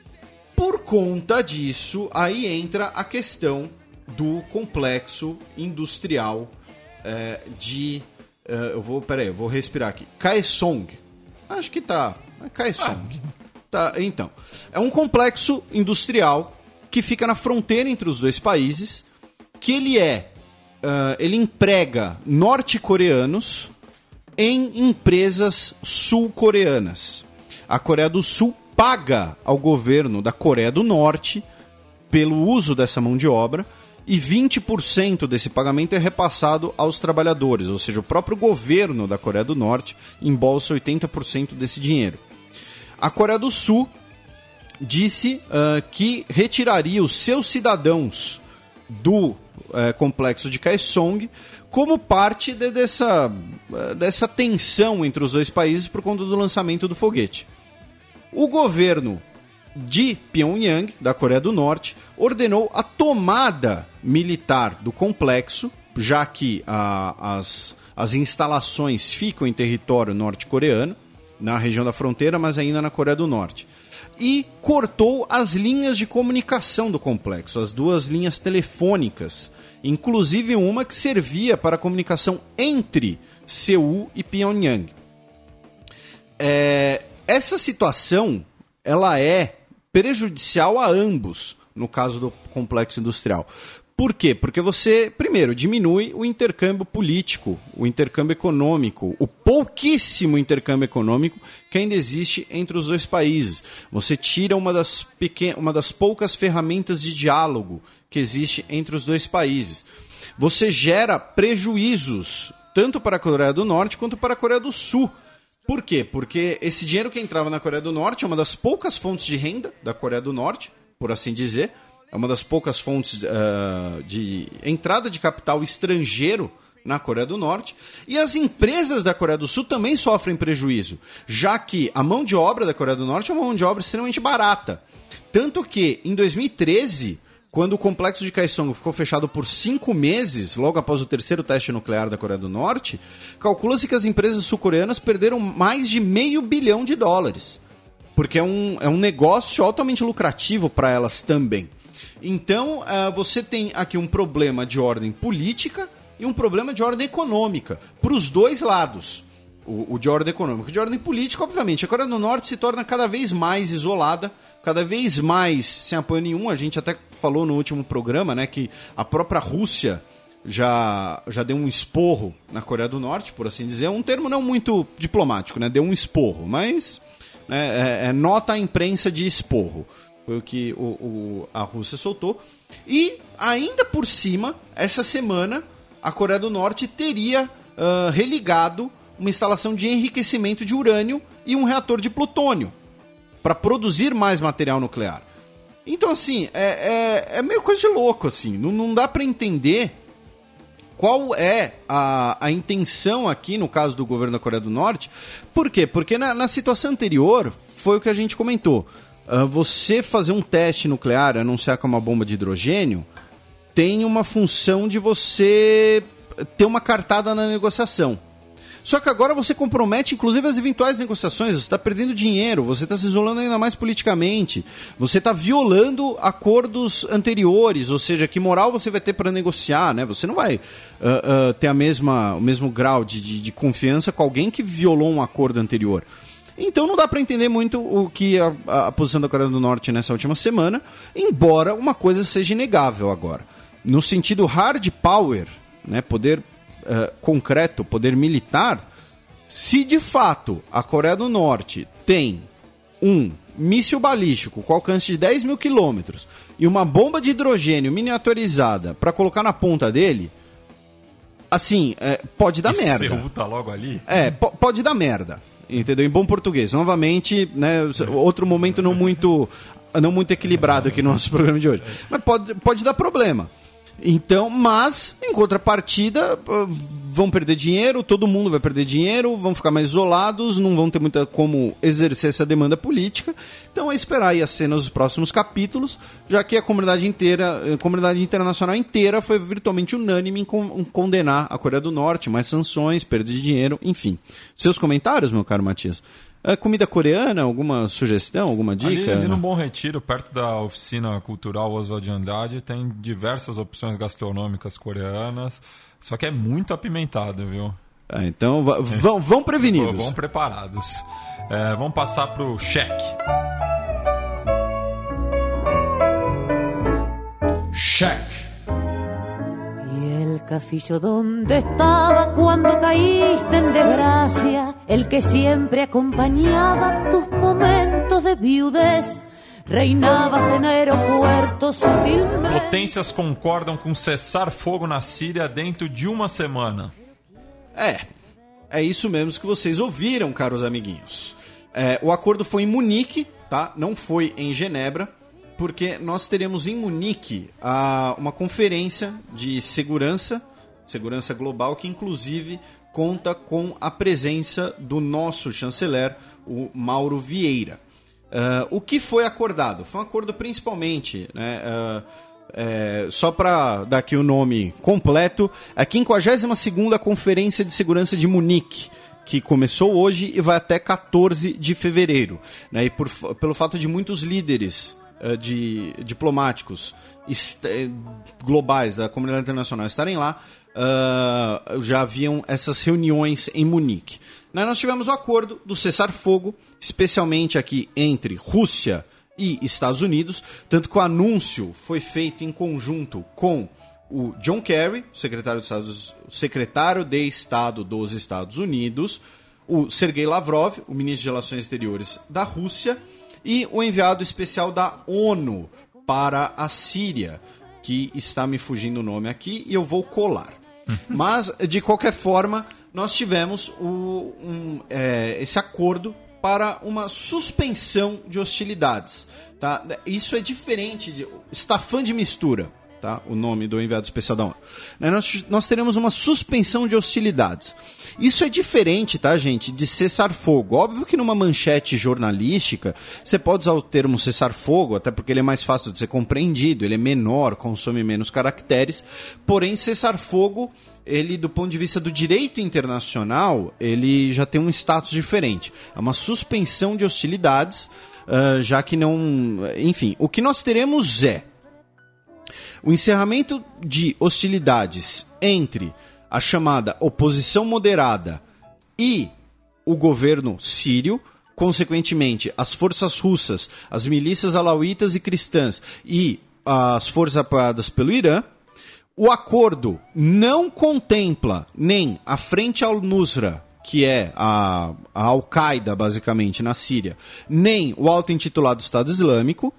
Por conta disso, aí entra a questão do complexo industrial é, de... Uh, eu vou, peraí, eu vou respirar aqui. Kaesong. Acho que tá... É Kaesong. Ah. Tá, então, é um complexo industrial que fica na fronteira entre os dois países, que ele é, uh, ele emprega norte-coreanos em empresas sul-coreanas. A Coreia do Sul paga ao governo da Coreia do Norte pelo uso dessa mão de obra e vinte por cento desse pagamento é repassado aos trabalhadores, ou seja, o próprio governo da Coreia do Norte embolsa oitenta por cento desse dinheiro. A Coreia do Sul disse uh, que retiraria os seus cidadãos do uh, complexo de Kaesong como parte de, dessa, uh, dessa tensão entre os dois países por conta do lançamento do foguete. O governo de Pyongyang, da Coreia do Norte, ordenou a tomada militar do complexo, já que uh, as, as instalações ficam em território norte-coreano, na região da fronteira, mas ainda na Coreia do Norte. E cortou as linhas de comunicação do complexo, as duas linhas telefônicas, inclusive uma que servia para a comunicação entre Seul e Pyongyang. É, essa situação ela é prejudicial a ambos, no caso do complexo industrial. Por quê? Porque você, primeiro, diminui o intercâmbio político, o intercâmbio econômico, o pouquíssimo intercâmbio econômico que ainda existe entre os dois países. Você tira uma das, pequen... uma das poucas ferramentas de diálogo que existe entre os dois países. Você gera prejuízos, tanto para a Coreia do Norte quanto para a Coreia do Sul. Por quê? Porque esse dinheiro que entrava na Coreia do Norte é uma das poucas fontes de renda da Coreia do Norte, por assim dizer. É uma das poucas fontes uh, de entrada de capital estrangeiro na Coreia do Norte. E as empresas da Coreia do Sul também sofrem prejuízo, já que a mão de obra da Coreia do Norte é uma mão de obra extremamente barata. Tanto que, em dois mil e treze, quando o complexo de Kaesong ficou fechado por cinco meses, logo após o terceiro teste nuclear da Coreia do Norte, calcula-se que as empresas sul-coreanas perderam mais de meio bilhão de dólares. Porque é um, é um negócio altamente lucrativo para elas também. Então, uh, você tem aqui um problema de ordem política e um problema de ordem econômica, para os dois lados. O, o de ordem econômica. O de ordem política, obviamente, a Coreia do Norte se torna cada vez mais isolada, cada vez mais sem apoio nenhum. A gente até falou no último programa, né, que a própria Rússia já, já deu um esporro na Coreia do Norte, por assim dizer. É um termo não muito diplomático, né? Deu um esporro, mas né, é, é nota à imprensa de esporro. Foi o que o, o, a Rússia soltou. E, ainda por cima, essa semana, a Coreia do Norte teria uh, religado uma instalação de enriquecimento de urânio e um reator de plutônio para produzir mais material nuclear. Então, assim, é, é, é meio coisa de louco, assim. Não, não dá para entender qual é a, a intenção aqui, no caso do governo da Coreia do Norte. Por quê? Porque na, na situação anterior, foi o que a gente comentou. Uh, você fazer um teste nuclear, anunciar que é uma bomba de hidrogênio, tem uma função de você ter uma cartada na negociação. Só que agora você compromete, inclusive, as eventuais negociações. Você está perdendo dinheiro, você está se isolando ainda mais politicamente, você está violando acordos anteriores, ou seja, que moral você vai ter para negociar, né? Você não vai uh, uh, ter a mesma, o mesmo grau de, de, de confiança com alguém que violou um acordo anterior. Então não dá para entender muito o que a, a, a posição da Coreia do Norte nessa última semana, embora uma coisa seja inegável agora. No sentido hard power, né, poder uh, concreto, poder militar, se de fato a Coreia do Norte tem um míssil balístico com alcance de dez mil quilômetros e uma bomba de hidrogênio miniaturizada para colocar na ponta dele, assim, é, pode dar e merda. Seul tá logo ali? É, po- pode dar merda. Entendeu? Em bom português. Novamente, né, outro momento não muito, não muito equilibrado aqui no nosso programa de hoje. Mas pode, pode dar problema. Então, mas, em contrapartida, vão perder dinheiro, todo mundo vai perder dinheiro, vão ficar mais isolados, não vão ter muita como exercer essa demanda política. Então é esperar aí as cenas dos próximos capítulos, já que a comunidade inteira, a comunidade internacional inteira foi virtualmente unânime em condenar a Coreia do Norte, mais sanções, perda de dinheiro, enfim. Seus comentários, meu caro Matias? É comida coreana, alguma sugestão, alguma dica? Ali, ali no Bom Retiro, perto da oficina cultural Oswald de Andrade, tem diversas opções gastronômicas coreanas, só que é muito apimentado, viu? Ah, então v- vão, vão prevenidos. Vão preparados. É, vamos passar pro cheque. Cheque. El cafillo donde estaba cuando caíste en desgracia, el que siempre acompañaba tus momentos de viudez, reinabas en aeropuertos sutilmente. Potências concordam com cessar fogo na Síria dentro de uma semana. É, é isso mesmo que vocês ouviram, caros amiguinhos. É, o acordo foi em Munique, tá? Não foi em Genebra, porque nós teremos em Munique a, uma conferência de segurança, segurança global, que inclusive conta com a presença do nosso chanceler, o Mauro Vieira. Uh, o que foi acordado? Foi um acordo principalmente, né, uh, é, só para dar aqui o nome completo, a quinquagésima segunda Conferência de Segurança de Munique, que começou hoje e vai até quatorze de fevereiro. Né, e por, pelo fato de muitos líderes de diplomáticos est- globais da comunidade internacional estarem lá, uh, já haviam essas reuniões em Munique. Né, nós tivemos o acordo do cessar-fogo, especialmente aqui entre Rússia e Estados Unidos, tanto que o anúncio foi feito em conjunto com o John Kerry, secretário, dos Estados, secretário de Estado dos Estados Unidos, o Sergei Lavrov, o ministro de Relações Exteriores da Rússia, e o enviado especial da ONU para a Síria, que está me fugindo o nome aqui e eu vou colar. Mas, de qualquer forma, nós tivemos o, um, é, esse acordo para uma suspensão de hostilidades. Tá? Isso é diferente de... Staffan de Mistura, tá? O nome do enviado especial da ONU. Nós, nós teremos uma suspensão de hostilidades. Isso é diferente, tá, gente, de cessar-fogo. Óbvio que numa manchete jornalística você pode usar o termo cessar-fogo, até porque ele é mais fácil de ser compreendido, ele é menor, consome menos caracteres, porém cessar-fogo, ele do ponto de vista do direito internacional, ele já tem um status diferente. É uma suspensão de hostilidades, uh, já que não... Enfim, o que nós teremos é o encerramento de hostilidades entre a chamada oposição moderada e o governo sírio, consequentemente as forças russas, as milícias alauítas e cristãs e as forças apoiadas pelo Irã. O acordo não contempla nem a Frente al-Nusra, que é a, a Al-Qaeda, basicamente, na Síria, nem o auto-intitulado Estado Islâmico.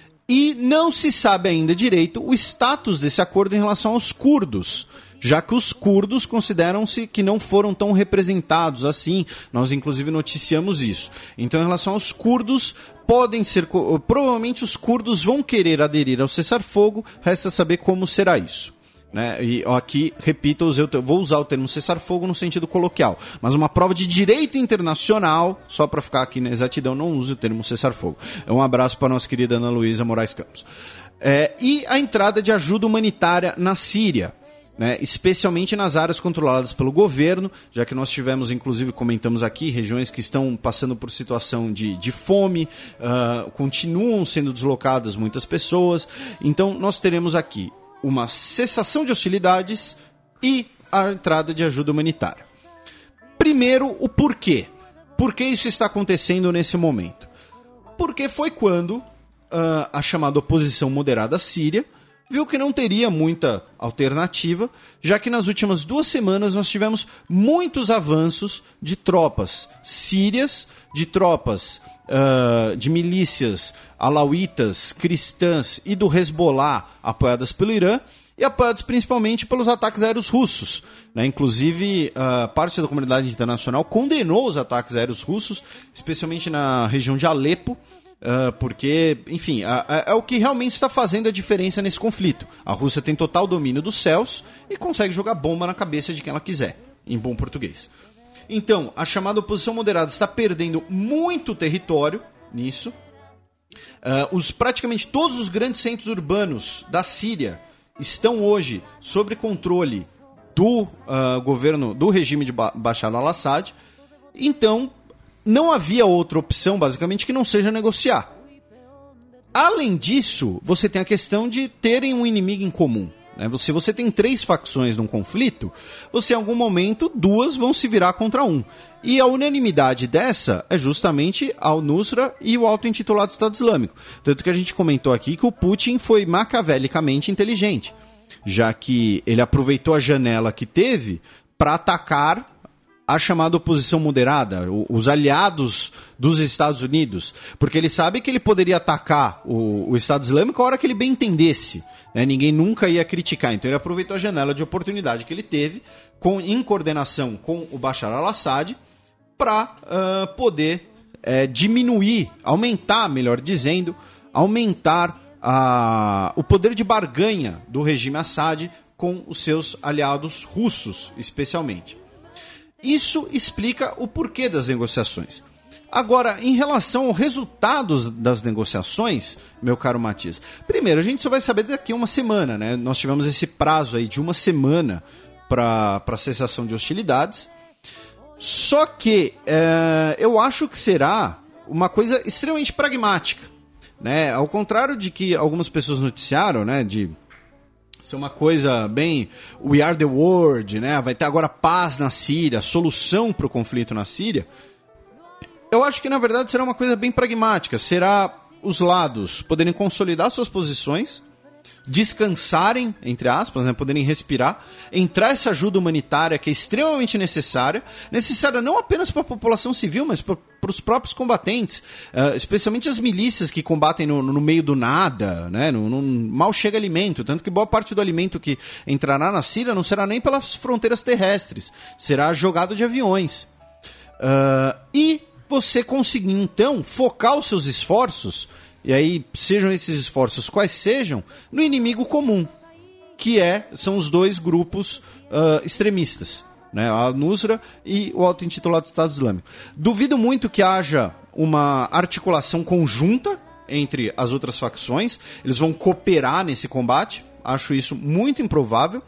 E não se sabe ainda direito o status desse acordo em relação aos curdos, já que os curdos consideram-se que não foram tão representados assim. Nós, inclusive, noticiamos isso. Então, em relação aos curdos, podem ser... Provavelmente os curdos vão querer aderir ao cessar-fogo, resta saber como será isso. Né? E aqui, repito, eu vou usar o termo cessar-fogo no sentido coloquial, mas uma prova de direito internacional, só para ficar aqui na exatidão, não use o termo cessar-fogo. Um abraço para a nossa querida Ana Luísa Moraes Campos. É, e a entrada de ajuda humanitária na Síria, né? Especialmente nas áreas controladas pelo governo, já que nós tivemos, inclusive, comentamos aqui, regiões que estão passando por situação de, de fome, uh, continuam sendo deslocadas muitas pessoas, então nós teremos aqui uma cessação de hostilidades e a entrada de ajuda humanitária. Primeiro, o porquê. Por que isso está acontecendo nesse momento? Porque foi quando uh, a chamada oposição moderada síria viu que não teria muita alternativa, já que nas últimas duas semanas nós tivemos muitos avanços de tropas sírias, de tropas uh, de milícias alauítas, cristãs e do Hezbollah, apoiadas pelo Irã, e apoiados principalmente pelos ataques aéreos russos. Né? Inclusive, uh, parte da comunidade internacional condenou os ataques aéreos russos, especialmente na região de Alepo, uh, porque, enfim, uh, uh, é o que realmente está fazendo a diferença nesse conflito. A Rússia tem total domínio dos céus e consegue jogar bomba na cabeça de quem ela quiser, em bom português. Então, a chamada oposição moderada está perdendo muito território nisso. Uh, os, praticamente todos os grandes centros urbanos da Síria estão hoje sob controle do uh, governo, do regime de ba- Bashar al-Assad. Então, não havia outra opção, basicamente, que não seja negociar. Além disso, você tem a questão de terem um inimigo em comum. Né? Se você tem três facções num conflito, você, em algum momento, duas vão se virar contra um. E a unanimidade dessa é justamente al-Nusra e o auto-intitulado Estado Islâmico. Tanto que a gente comentou aqui que o Putin foi maquiavelicamente inteligente, já que ele aproveitou a janela que teve para atacar a chamada oposição moderada, os aliados dos Estados Unidos, porque ele sabe que ele poderia atacar o, o Estado Islâmico a hora que ele bem entendesse. Né? Ninguém nunca ia criticar, então ele aproveitou a janela de oportunidade que ele teve, com, em coordenação com o Bashar al-Assad, para uh, poder uh, diminuir, aumentar, melhor dizendo, aumentar uh, o poder de barganha do regime Assad com os seus aliados russos, especialmente. Isso explica o porquê das negociações. Agora, em relação aos resultados das negociações, meu caro Matias, primeiro, a gente só vai saber daqui a uma semana, né? Nós tivemos esse prazo aí de uma semana para a cessação de hostilidades. Só que é, eu acho que será uma coisa extremamente pragmática, né? Ao contrário de que algumas pessoas noticiaram, né, de ser uma coisa bem we are the world, né? Vai ter agora paz na Síria, solução para o conflito na Síria. Eu acho que, na verdade, será uma coisa bem pragmática. Será os lados poderem consolidar suas posições, descansarem, entre aspas, né, poderem respirar, entrar essa ajuda humanitária que é extremamente necessária, necessária não apenas para a população civil, mas para os próprios combatentes, uh, especialmente as milícias que combatem no, no meio do nada, né, no, no, mal chega alimento, tanto que boa parte do alimento que entrará na Síria não será nem pelas fronteiras terrestres, será jogado de aviões. Uh, e você conseguir, então, focar os seus esforços, e aí, sejam esses esforços quais sejam, no inimigo comum, que é, são os dois grupos uh, extremistas, né? A Nusra e o auto-intitulado Estado Islâmico. Duvido muito que haja uma articulação conjunta entre as outras facções, eles vão cooperar nesse combate, acho isso muito improvável.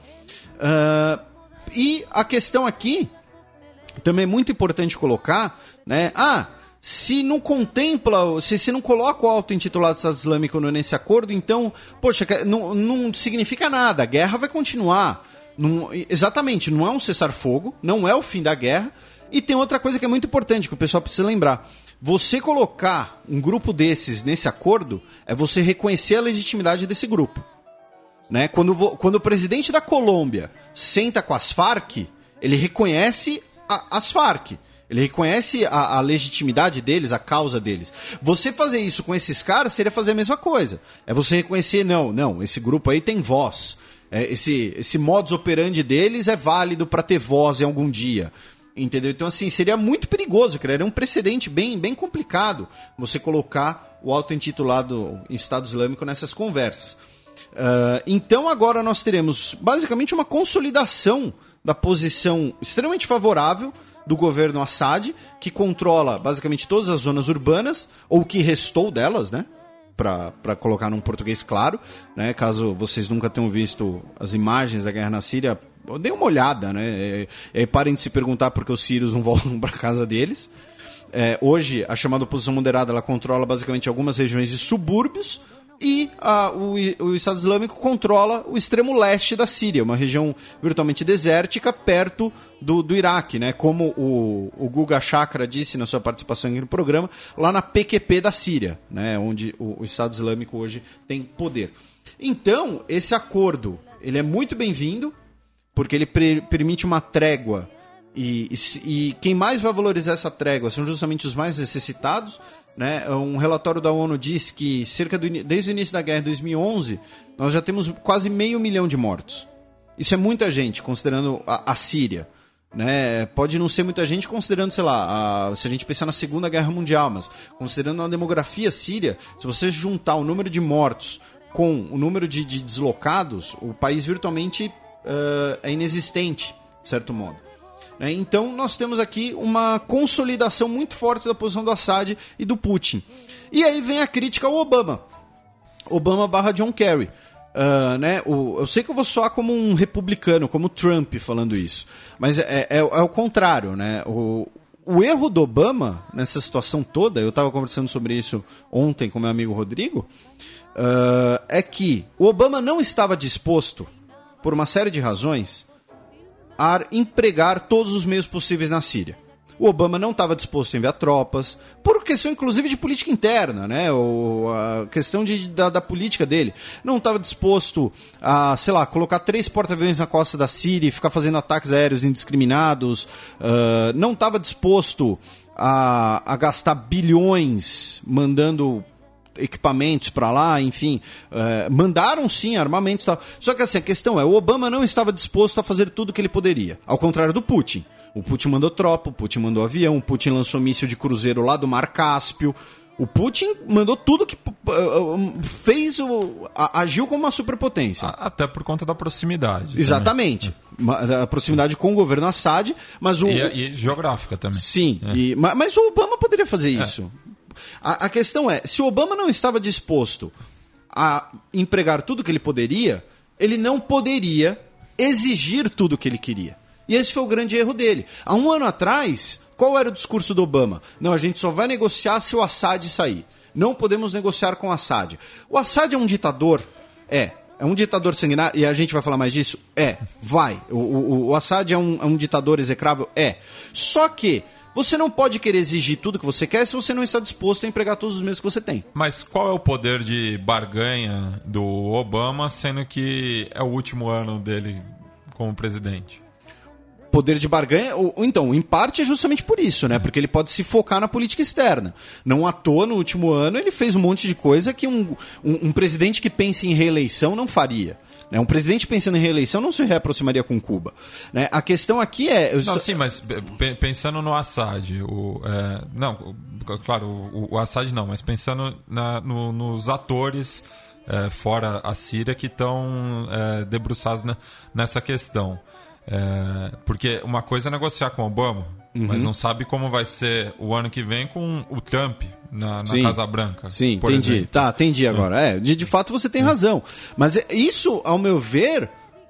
Uh, e a questão aqui, também é muito importante colocar, né? Ah, se não contempla, se, se não coloca o auto-intitulado Estado Islâmico nesse acordo, então, poxa, não, não significa nada, a guerra vai continuar. Não, exatamente, não é um cessar-fogo, não é o fim da guerra. E tem outra coisa que é muito importante, que o pessoal precisa lembrar. Você colocar um grupo desses nesse acordo é você reconhecer a legitimidade desse grupo. Né? Quando, quando o presidente da Colômbia senta com as Farc, ele reconhece a, as Farc. Ele reconhece a, a legitimidade deles, a causa deles. Você fazer isso com esses caras seria fazer a mesma coisa. É você reconhecer, não, não, esse grupo aí tem voz. É, esse, esse modus operandi deles é válido para ter voz em algum dia. Entendeu? Então, assim, seria muito perigoso, criaria um precedente bem, bem complicado você colocar o auto-intitulado Estado Islâmico nessas conversas. Uh, então, agora nós teremos basicamente uma consolidação da posição extremamente favorável do governo Assad, que controla basicamente todas as zonas urbanas, ou o que restou delas, né? Para colocar num português claro, né? Caso vocês nunca tenham visto as imagens da guerra na Síria, dê uma olhada, né? E, e parem de se perguntar por que os sírios não voltam para casa deles. É, hoje, a chamada oposição moderada ela controla basicamente algumas regiões de subúrbios, e a, o, o Estado Islâmico controla o extremo leste da Síria, uma região virtualmente desértica, perto do, do Iraque, né? Como o, o Guga Chakra disse na sua participação aqui no programa, lá na P Q P da Síria, né? Onde o, o Estado Islâmico hoje tem poder. Então, esse acordo ele é muito bem-vindo, porque ele pre- permite uma trégua, e, e, e quem mais vai valorizar essa trégua são justamente os mais necessitados. Né? Um relatório da ONU diz que cerca do, desde o início da guerra em dois mil e onze, nós já temos quase meio milhão de mortos. Isso é muita gente, considerando a, a Síria. Né? Pode não ser muita gente considerando, sei lá, a, se a gente pensar na Segunda Guerra Mundial, mas considerando a demografia síria, se você juntar o número de mortos com o número de, de deslocados, o país virtualmente uh, é inexistente, de certo modo. Então nós temos aqui uma consolidação muito forte da posição do Assad e do Putin. E aí vem a crítica ao Obama. Obama barra John Kerry. Uh, né? o, eu sei que eu vou soar como um republicano, como Trump falando isso. Mas é, é, é o contrário. Né? O, o erro do Obama nessa situação toda, eu estava conversando sobre isso ontem com meu amigo Rodrigo, uh, é que o Obama não estava disposto, por uma série de razões, a empregar todos os meios possíveis na Síria. O Obama não estava disposto a enviar tropas, por questão inclusive de política interna, né? O, a questão de, da, da política dele. Não estava disposto a, sei lá, colocar três porta-aviões na costa da Síria e ficar fazendo ataques aéreos indiscriminados. Uh, não estava disposto a, a gastar bilhões mandando equipamentos para lá, enfim, uh, mandaram sim armamento e tal. Só que assim, a questão é, o Obama não estava disposto a fazer tudo o que ele poderia, ao contrário do Putin. O Putin mandou tropa, o Putin mandou avião, o Putin lançou míssil de cruzeiro lá do Mar Cáspio. O Putin mandou tudo que uh, fez, o, a, agiu como uma superpotência. Até por conta da proximidade. Exatamente. Também. A proximidade com o governo Assad, mas o... E, e geográfica também. Sim, é. e, mas o Obama poderia fazer isso. É. A, a questão é, se o Obama não estava disposto a empregar tudo que ele poderia, ele não poderia exigir tudo que ele queria. E esse foi o grande erro dele. Há um ano atrás, qual era o discurso do Obama? Não, a gente só vai negociar se o Assad sair. Não podemos negociar com o Assad. O Assad é um ditador? É. É um ditador sanguinário, e a gente vai falar mais disso? É, vai. O, o, o Assad é um, é um ditador execrável? É. Só que você não pode querer exigir tudo que você quer se você não está disposto a empregar todos os meios que você tem. Mas qual é o poder de barganha do Obama, sendo que é o último ano dele como presidente? Poder de barganha, então, em parte é justamente por isso, né? Porque ele pode se focar na política externa. Não à toa, no último ano, ele fez um monte de coisa que um, um, um presidente que pensa em reeleição não faria. Né? Um presidente pensando em reeleição não se reaproximaria com Cuba. Né? A questão aqui é... Não, sim, mas pensando no Assad, o, é, não, claro, o, o Assad não, mas pensando na, no, nos atores é, fora a Síria que estão é, debruçados na, nessa questão. É, porque uma coisa é negociar com o Obama, uhum. mas não sabe como vai ser o ano que vem com o Trump na, na Casa Branca. Sim, entendi. Exemplo. Tá, entendi agora. É, de, de fato você tem é. razão. Mas isso, ao meu ver,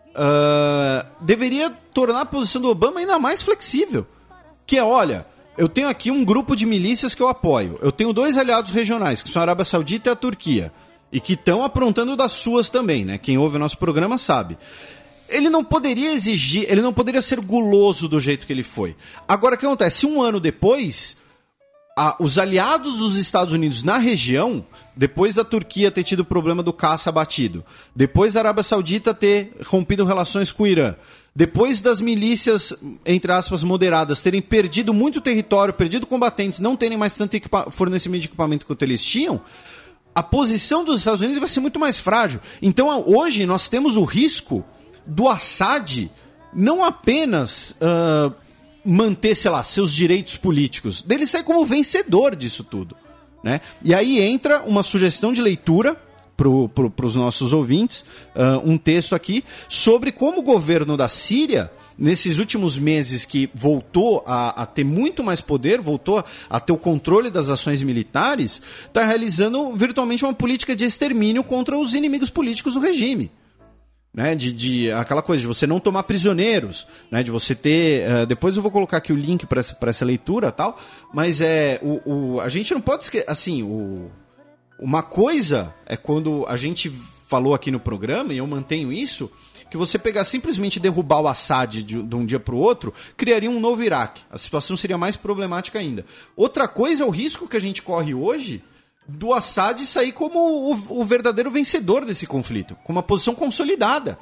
uh, deveria tornar a posição do Obama ainda mais flexível. Que é, olha, eu tenho aqui um grupo de milícias que eu apoio. Eu tenho dois aliados regionais, que são a Arábia Saudita e a Turquia. E que estão aprontando das suas também, né? Quem ouve o nosso programa sabe. Ele não poderia exigir, ele não poderia ser guloso do jeito que ele foi. Agora, o que acontece? Um ano depois, a, os aliados dos Estados Unidos na região, depois da Turquia ter tido o problema do caça abatido, depois da Arábia Saudita ter rompido relações com o Irã, depois das milícias, entre aspas, moderadas, terem perdido muito território, perdido combatentes, não terem mais tanto equipa- fornecimento de equipamento quanto eles tinham, a posição dos Estados Unidos vai ser muito mais frágil. Então, hoje, nós temos o risco do Assad não apenas uh, manter, sei lá, seus direitos políticos, dele sair como vencedor disso tudo, né? E aí entra uma sugestão de leitura para pro, os nossos ouvintes, uh, um texto aqui sobre como o governo da Síria, nesses últimos meses que voltou a, a ter muito mais poder, voltou a ter o controle das ações militares, está realizando virtualmente uma política de extermínio contra os inimigos políticos do regime. Né, de, de aquela coisa de você não tomar prisioneiros, né, de você ter... Uh, depois eu vou colocar aqui o link para essa, essa leitura e tal, mas é, o, o, a gente não pode esquecer... Assim, o, uma coisa é quando a gente falou aqui no programa, e eu mantenho isso, que você pegar simplesmente e derrubar o Assad de, de um dia para o outro, criaria um novo Iraque. A situação seria mais problemática ainda. Outra coisa é o risco que a gente corre hoje do Assad sair como o, o verdadeiro vencedor desse conflito, com uma posição consolidada.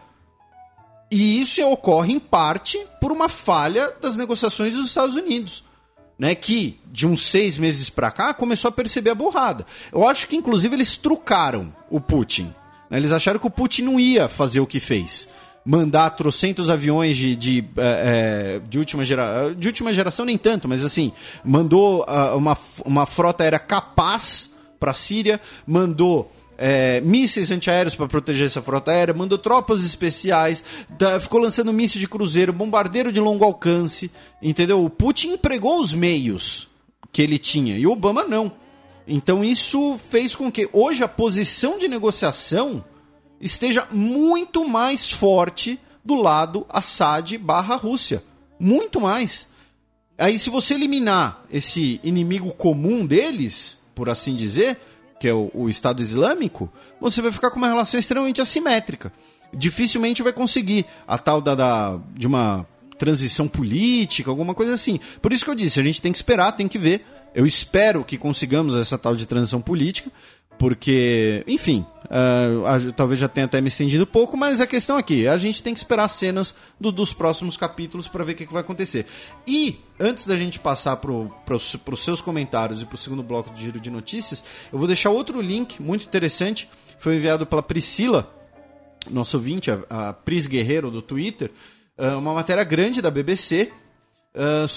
E isso ocorre, em parte, por uma falha das negociações dos Estados Unidos, né, que, de uns seis meses para cá, começou a perceber a borrada. Eu acho que, inclusive, eles trucaram o Putin. Né, eles acharam que o Putin não ia fazer o que fez. Mandar trocentos aviões de, de, é, de, última, gera... de última geração, nem tanto, mas assim, mandou uh, uma, uma frota aérea capaz para a Síria, mandou é, mísseis antiaéreos para proteger essa frota aérea, mandou tropas especiais, da, ficou lançando míssil de cruzeiro, bombardeiro de longo alcance, entendeu? O Putin empregou os meios que ele tinha e o Obama não. Então isso fez com que hoje a posição de negociação esteja muito mais forte do lado Assad barra Rússia. Muito mais. Aí se você eliminar esse inimigo comum deles, por assim dizer, que é o, o Estado Islâmico, você vai ficar com uma relação extremamente assimétrica. Dificilmente vai conseguir a tal da, da, de uma transição política, alguma coisa assim. Por isso que eu disse, a gente tem que esperar, tem que ver. Eu espero que consigamos essa tal de transição política, porque, enfim, uh, talvez já tenha até me estendido um pouco, mas a questão aqui, a gente tem que esperar cenas do, dos próximos capítulos para ver o que, que vai acontecer. E, antes da gente passar para os seus comentários e para o segundo bloco do Giro de Notícias, eu vou deixar outro link muito interessante, foi enviado pela Priscila, nosso ouvinte, a, a Pris Guerreiro do Twitter, uh, uma matéria grande da B B C uh,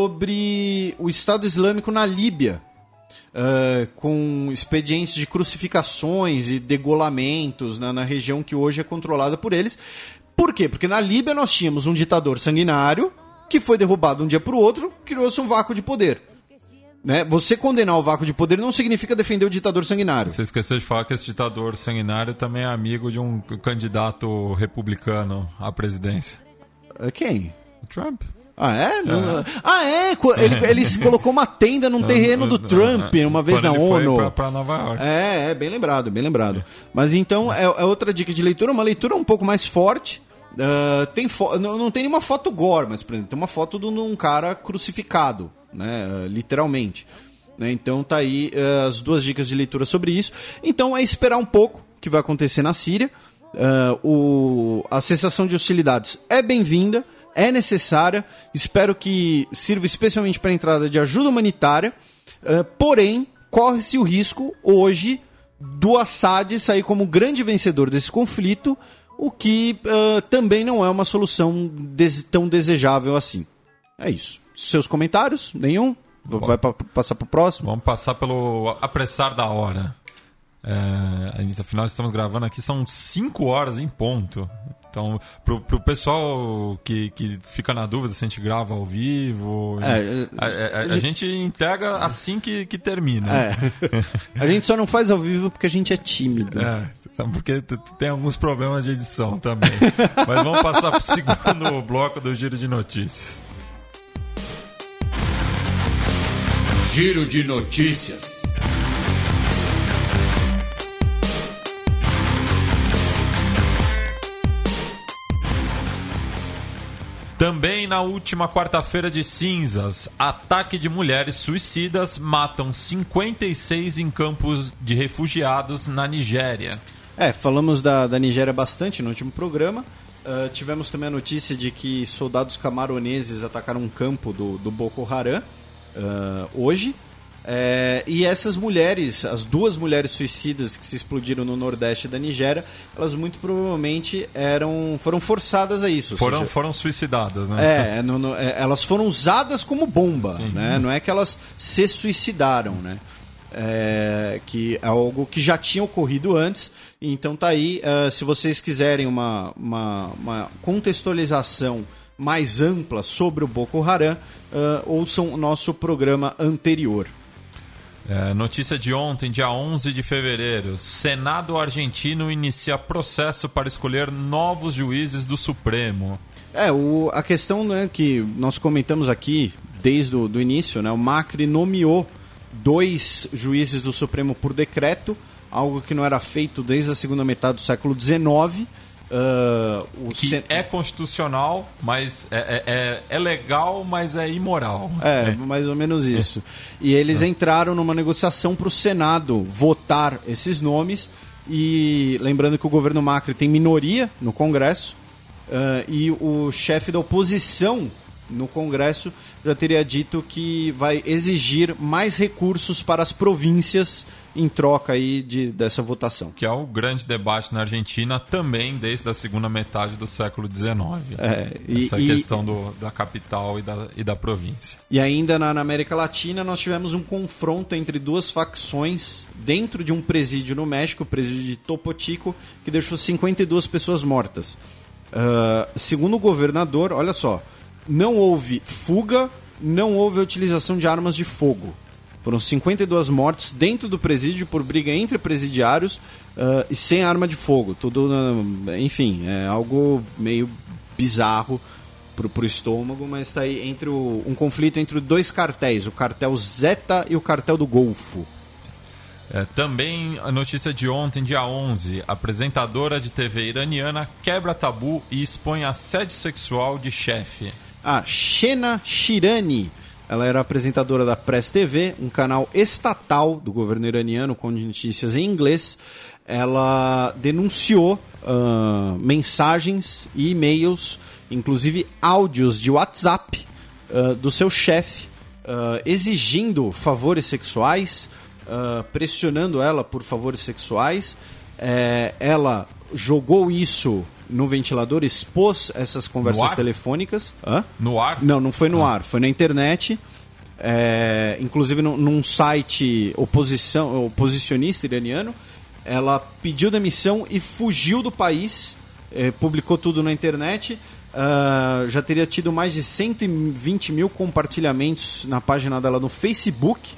sobre o Estado Islâmico na Líbia. Uh, com expedientes de crucificações e degolamentos na, na região que hoje é controlada por eles. Por quê? Porque na Líbia nós tínhamos um ditador sanguinário que foi derrubado um dia para o outro, criou-se um vácuo de poder. Né? Você condenar o vácuo de poder não significa defender o ditador sanguinário. Você esqueceu de falar que esse ditador sanguinário também é amigo de um candidato republicano à presidência. Uh, quem? O Trump. Ah, é? Não... é. Ah, é? Ele, ele colocou uma tenda num terreno do Trump uma vez na ONU. Foi pra, pra Nova York. É, é, bem lembrado, bem lembrado. Mas então, é, é outra dica de leitura, uma leitura um pouco mais forte. Uh, tem fo- não, não tem nenhuma foto gore, mas, por exemplo, tem uma foto de um cara crucificado, né? Uh, literalmente. Né? Então tá aí uh, as duas dicas de leitura sobre isso. Então é esperar um pouco o que vai acontecer na Síria. Uh, o, a cessação de hostilidades é bem-vinda, é necessária, espero que sirva especialmente para a entrada de ajuda humanitária, uh, porém, corre-se o risco hoje do Assad sair como grande vencedor desse conflito, o que uh, também não é uma solução des- tão desejável assim. É isso. Seus comentários? Nenhum? V- vai pa- passar para o próximo? Vamos passar pelo apressar da hora. É, afinal, estamos gravando aqui, são cinco horas em ponto. Então, pro, pro pessoal que, que fica na dúvida se a gente grava ao vivo, É, a, a, a, a gente entrega assim que, que termina. É. A gente só não faz ao vivo porque a gente é tímido. É, porque tem alguns problemas de edição também. Mas vamos passar pro segundo bloco do Giro de Notícias. Giro de Notícias. Também na última quarta-feira de cinzas, ataque de mulheres suicidas matam cinquenta e seis em campos de refugiados na Nigéria. É, falamos da, da Nigéria bastante no último programa. Uh, tivemos também a notícia de que soldados camaroneses atacaram um campo do, do Boko Haram uh, hoje. É, e essas mulheres, as duas mulheres suicidas que se explodiram no nordeste da Nigéria, elas muito provavelmente eram, foram forçadas a isso. Foram, seja, foram suicidadas, né? É, no, no, é, elas foram usadas como bomba, né? Não é que elas se suicidaram, né? É, que é algo que já tinha ocorrido antes. Então tá aí, uh, se vocês quiserem uma, uma, uma contextualização mais ampla sobre o Boko Haram, uh, ouçam o nosso programa anterior. É, notícia de ontem, dia onze de fevereiro. Senado argentino inicia processo para escolher novos juízes do Supremo. É, o, a questão, né, que nós comentamos aqui desde o do início, né, o Macri nomeou dois juízes do Supremo por decreto, algo que não era feito desde a segunda metade do século dezenove. Uh, o que sen... é constitucional, mas é, é, é legal, mas é imoral. É, é. mais ou menos isso. E eles é. entraram numa negociação para o Senado votar esses nomes. E lembrando que o governo Macri tem minoria no Congresso, uh, e o chefe da oposição no Congresso já teria dito que vai exigir mais recursos para as províncias em troca aí de, dessa votação. Que é o grande debate na Argentina também desde a segunda metade do século dezenove. É, e, Essa e, questão do, da capital e da, e da província. E ainda na, na América Latina nós tivemos um confronto entre duas facções dentro de um presídio no México, o presídio de Topo Chico, que deixou cinquenta e duas pessoas mortas. Uh, segundo o governador, olha só, não houve fuga, não houve a utilização de armas de fogo. Foram cinquenta e duas mortes dentro do presídio por briga entre presidiários uh, e sem arma de fogo. Tudo, uh, enfim, é algo meio bizarro pro, pro estômago, mas está aí entre o, um conflito entre dois cartéis, o cartel Zeta e o cartel do Golfo. É, também a notícia de ontem, dia onze, a apresentadora de T V iraniana quebra tabu e expõe assédio sexual de chefe. A Shena Shirani, ela era apresentadora da Press T V, um canal estatal do governo iraniano com notícias em inglês. Ela denunciou uh, mensagens e e-mails, inclusive áudios de WhatsApp uh, do seu chefe, uh, exigindo favores sexuais, uh, pressionando ela por favores sexuais. É, ela jogou isso no ventilador, expôs essas conversas telefônicas. Hã? No ar? Não, não foi no ah. ar, foi na internet. É, inclusive num, num site oposição, oposicionista iraniano. Ela pediu demissão e fugiu do país, é, publicou tudo na internet. Uh, já teria tido mais de cento e vinte mil compartilhamentos na página dela no Facebook.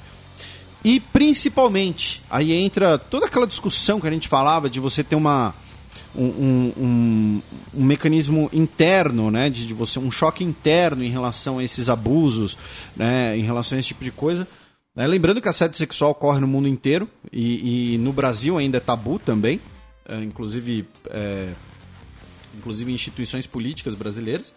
E principalmente, aí entra toda aquela discussão que a gente falava de você ter uma... um, um, um mecanismo interno, né, de, de você, um choque interno em relação a esses abusos, né, em relação a esse tipo de coisa. É, lembrando que assédio sexual ocorre no mundo inteiro e, e no Brasil ainda é tabu também, é, inclusive, é, inclusive em instituições políticas brasileiras,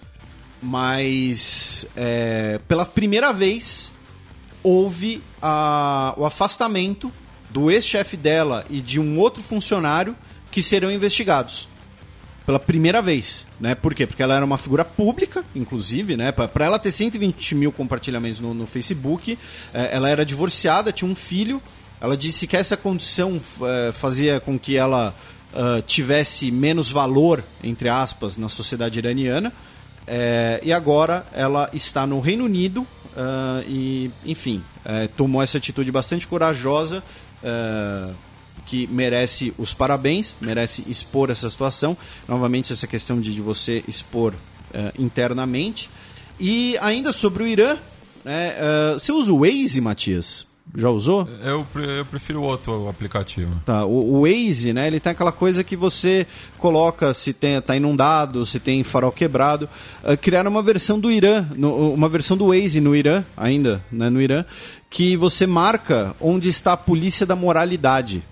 mas é, pela primeira vez houve a, o afastamento do ex-chefe dela e de um outro funcionário que serão investigados. Pela primeira vez, né? Por quê? Porque ela era uma figura pública, inclusive, né? Para ela ter cento e vinte mil compartilhamentos no, no Facebook, eh, ela era divorciada, tinha um filho. Ela disse que essa condição eh, fazia com que ela uh, tivesse menos valor, entre aspas, na sociedade iraniana. Eh, e agora ela está no Reino Unido uh, e, enfim, eh, tomou essa atitude bastante corajosa, uh, que merece os parabéns, merece expor essa situação. Novamente, essa questão de, de você expor uh, internamente. E ainda sobre o Irã, né, uh, você usa o Waze, Matias? Já usou? Eu, eu prefiro outro aplicativo. Tá, o, o Waze, né, ele tem aquela coisa que você coloca se tem, tá inundado, se tem farol quebrado. Uh, criaram uma versão do Irã, no, uma versão do Waze no Irã, ainda, né, no Irã, que você marca onde está a polícia da moralidade.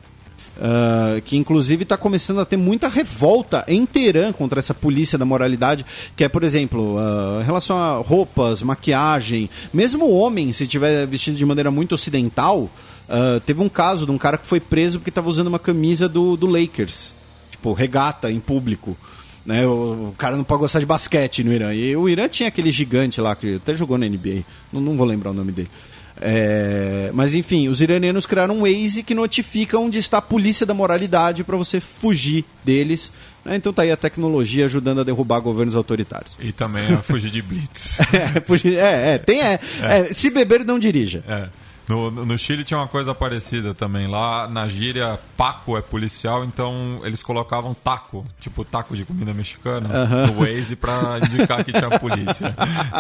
Uh, que inclusive está começando a ter muita revolta em Teherã contra essa polícia da moralidade, que é, por exemplo, uh, em relação a roupas, maquiagem, mesmo o homem, se estiver vestido de maneira muito ocidental, uh, teve um caso de um cara que foi preso porque estava usando uma camisa do, do Lakers, tipo, regata em público. Né, o, o cara não pode gostar de basquete no Irã. E o Irã tinha aquele gigante lá, que até jogou na N B A, não, não vou lembrar o nome dele. É, mas enfim, os iranianos criaram um Waze que notifica onde está a polícia da moralidade para você fugir deles, né? Então tá aí a tecnologia ajudando a derrubar governos autoritários. E também a fugir de blitz. é, fugir, é, é, tem, é, é. É, se beber, não dirija. É. No, no Chile tinha uma coisa parecida também. Lá na gíria, Paco é policial, então eles colocavam taco, tipo taco de comida mexicana, uh-huh. no Waze para indicar que tinha polícia.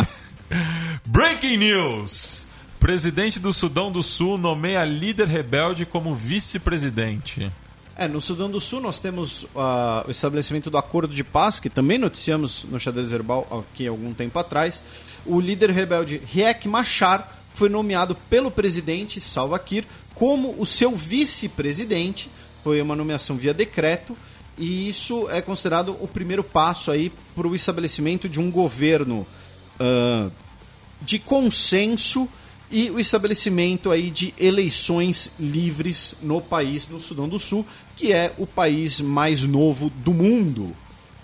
Breaking news! Presidente do Sudão do Sul nomeia líder rebelde como vice-presidente. É, no Sudão do Sul nós temos uh, o estabelecimento do acordo de paz, que também noticiamos no Xadrez Verbal aqui há algum tempo atrás. O líder rebelde Riek Machar foi nomeado pelo presidente Salva Kiir como o seu vice-presidente. Foi uma nomeação via decreto e isso é considerado o primeiro passo aí para o estabelecimento de um governo uh, de consenso e o estabelecimento aí de eleições livres no país, no Sudão do Sul, que é o país mais novo do mundo.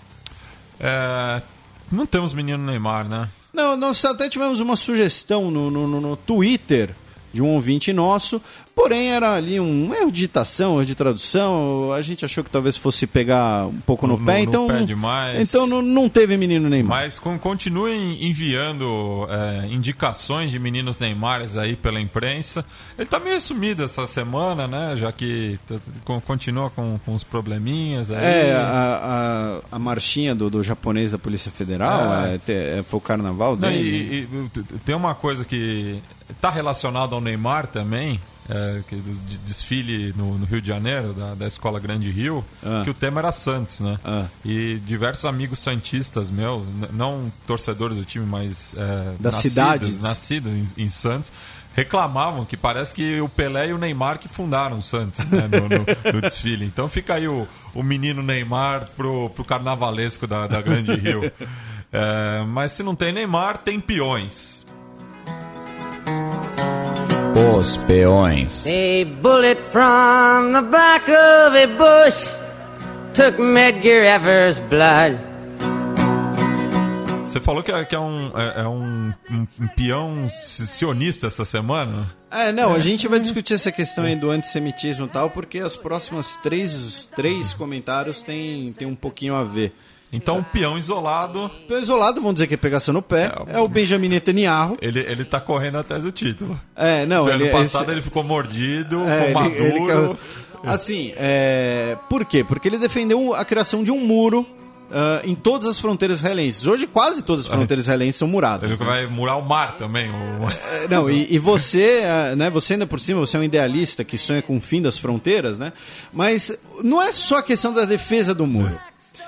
É, não temos menino Neymar, né? Não, nós até tivemos uma sugestão no, no, no Twitter de um ouvinte nosso, porém era ali um erro de digitação, erro de tradução, a gente achou que talvez fosse pegar um pouco no, no pé, no então, pé demais. então não, não teve menino Neymar. Mas com, continuem enviando é, indicações de meninos Neymares aí pela imprensa. Ele tá meio sumido essa semana, né, já que t- t- continua com, com os probleminhas aí. É, a, a, a marchinha do, do japonês da Polícia Federal, é. É, é, foi o carnaval Não, dele. E, e, tem uma coisa que tá relacionada ao Neymar também, é, que, de desfile no, no Rio de Janeiro, da, da Escola Grande Rio, ah. que o tema era Santos, né? Ah. E diversos amigos santistas meus, n- não torcedores do time, mas é, da cidade, nascidos em, em Santos, reclamavam que parece que o Pelé e o Neymar que fundaram o Santos, né, no, no, no desfile. Então fica aí o, o menino Neymar pro, pro carnavalesco da, da Grande Rio. É, mas se não tem Neymar, tem peões. Os peões. A bullet from the back of a bush took Medgar Evers' blood. Você falou que é, que é, um, é, é um, um, um peão sionista essa semana? É, não, a gente vai discutir essa questão aí do antissemitismo e tal, porque as próximas três, três comentários tem, tem um pouquinho a ver. Então, um peão isolado... Peão isolado, vamos dizer que é pegação no pé, é, é o Benjamin Netanyahu. Ele, ele tá correndo atrás do título. É, não... No ano ele, passado ele, ele ficou mordido, é, ficou ele, maduro... Ele, assim, é, por quê? Porque ele defendeu a criação de um muro uh, em todas as fronteiras israelenses. Hoje, quase todas as fronteiras israelenses são muradas. Ele né? vai murar o mar também. O... É, não, e, e você, uh, né, você ainda por cima, você é um idealista que sonha com o fim das fronteiras, né? Mas não é só a questão da defesa do muro.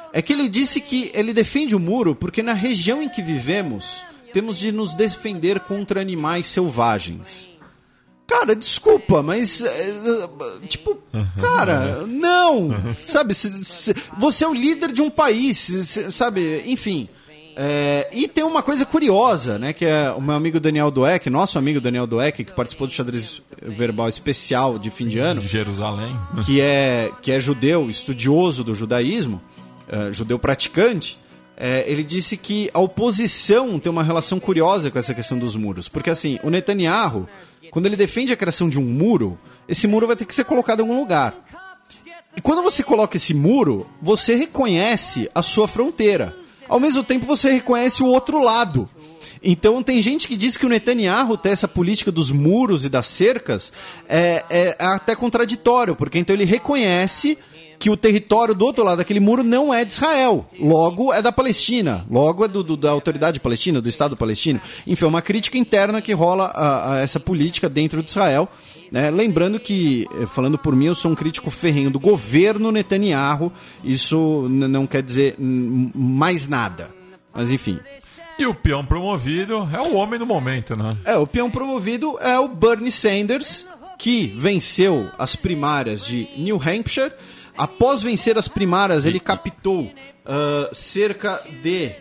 é que ele disse que ele defende o muro porque na região em que vivemos temos de nos defender contra animais selvagens. Cara, desculpa, mas tipo, cara, não, sabe? Você é o líder de um país, sabe? Enfim. É, e tem uma coisa curiosa, né? Que é o meu amigo Daniel Dweck, nosso amigo Daniel Dweck, que participou do xadrez verbal especial de fim de ano. Jerusalém. Que é, que é judeu, estudioso do judaísmo, uh, judeu praticante. É, ele disse que a oposição tem uma relação curiosa com essa questão dos muros. Porque assim, o Netanyahu, quando ele defende a criação de um muro, esse muro vai ter que ser colocado em algum lugar. E quando você coloca esse muro, você reconhece a sua fronteira. Ao mesmo tempo, você reconhece o outro lado. Então, tem gente que diz que o Netanyahu ter essa política dos muros e das cercas é, é até contraditório, porque então ele reconhece que o território do outro lado daquele muro não é de Israel, logo é da Palestina, logo é do, do, da autoridade palestina, do Estado palestino. Enfim, é uma crítica interna que rola a, a essa política dentro de Israel. Né? Lembrando que, falando por mim, eu sou um crítico ferrenho do governo Netanyahu, isso n- não quer dizer n- mais nada, mas enfim. E o peão promovido é o homem do momento, né? É, o peão promovido é o Bernie Sanders, que venceu as primárias de New Hampshire. Após vencer as primárias, ele captou uh, cerca de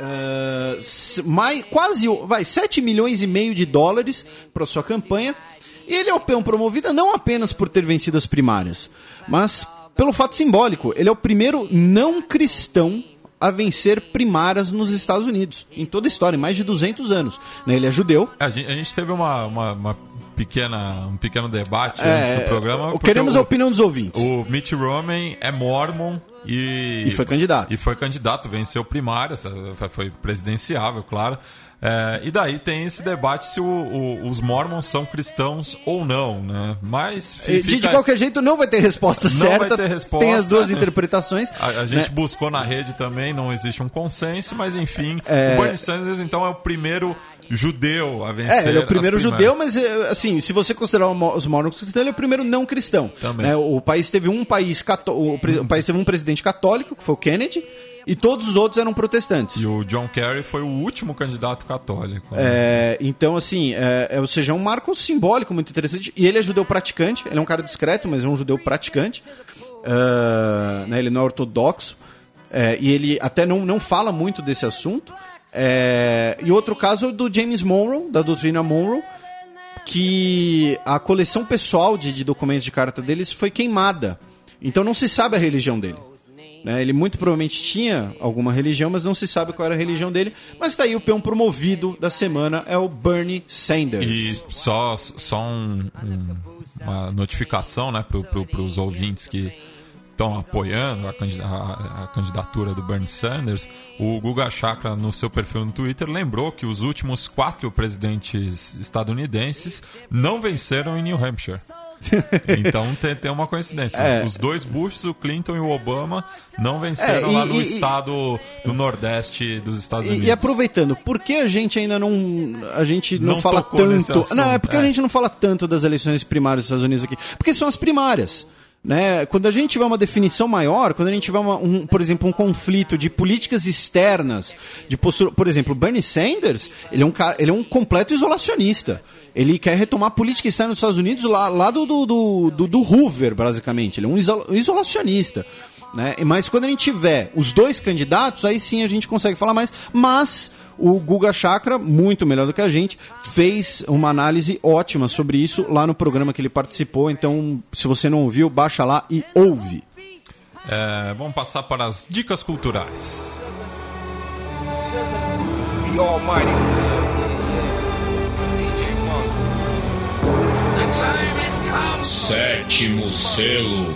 uh, mais, quase vai, sete milhões e meio de dólares para sua campanha. E ele é o peão promovido não apenas por ter vencido as primárias, mas pelo fato simbólico. Ele é o primeiro não cristão a vencer primárias nos Estados Unidos, em toda a história, em mais de duzentos anos. Ele é judeu. A gente, a gente teve uma... uma, uma... Pequena, um pequeno debate é, antes do programa. Queremos o, a opinião dos ouvintes. O Mitt Romney é mormon e... E foi candidato. E foi candidato, venceu primárias, foi presidenciável, claro. É, e daí tem esse debate se o, o, os mormons são cristãos ou não, né? Mas... Fica... De, de qualquer jeito, não vai ter resposta não certa. Vai ter resposta. Tem as duas interpretações. A, a gente né? buscou na rede também, não existe um consenso, mas enfim. É... O Bernie Sanders, então, é o primeiro... judeu a vencer. É, ele é o primeiro judeu, mas assim, se você considerar os mormons cristãos, ele é o primeiro não cristão. Também. Né? O país teve um país cató- o, pre- o país teve um presidente católico, que foi o Kennedy, e todos os outros eram protestantes. E o John Kerry foi o último candidato católico. Né? É, então, assim, é, é, ou seja, é um marco simbólico muito interessante. E ele é judeu praticante, ele é um cara discreto, mas é um judeu praticante. Uh, né? Ele não é ortodoxo. É, e ele até não, não fala muito desse assunto. É, e outro caso é do James Monroe, da doutrina Monroe, que a coleção pessoal de, de documentos de carta deles foi queimada. Então não se sabe a religião dele. Né? Ele muito provavelmente tinha alguma religião, mas não se sabe qual era a religião dele. Mas daí o peão promovido da semana é o Bernie Sanders. E só, só um, um, uma notificação, né, para pro, os ouvintes que estão apoiando a, a, a candidatura do Bernie Sanders. O Guga Chakra, no seu perfil no Twitter, lembrou que os últimos quatro presidentes estadunidenses não venceram em New Hampshire. Então tem, tem uma coincidência. É. Os dois Bush, o Clinton e o Obama, não venceram É, e, lá no e, estado do Nordeste dos Estados E, Unidos. e aproveitando, por que a gente ainda não a gente não, Não fala tocou nesse tanto? assunto, Não, é porque é. a gente não fala tanto das eleições primárias dos Estados Unidos aqui. Porque são as primárias. Né? Quando a gente tiver uma definição maior, quando a gente tiver, uma, um, por exemplo, um conflito de políticas externas, de postura, por exemplo, Bernie Sanders, ele é um, cara, ele é um completo isolacionista. Ele quer retomar a política externa dos Estados Unidos lá, lá do, do, do, do, do Hoover, basicamente. Ele é um isolacionista. Né? Mas quando a gente tiver os dois candidatos, aí sim a gente consegue falar mais. Mas o Guga Chakra, muito melhor do que a gente, fez uma análise ótima sobre isso lá no programa que ele participou. Então, se você não ouviu, baixa lá e ouve. É, vamos passar para as dicas culturais. The Almighty. D J Monk. The time has come. Sétimo selo.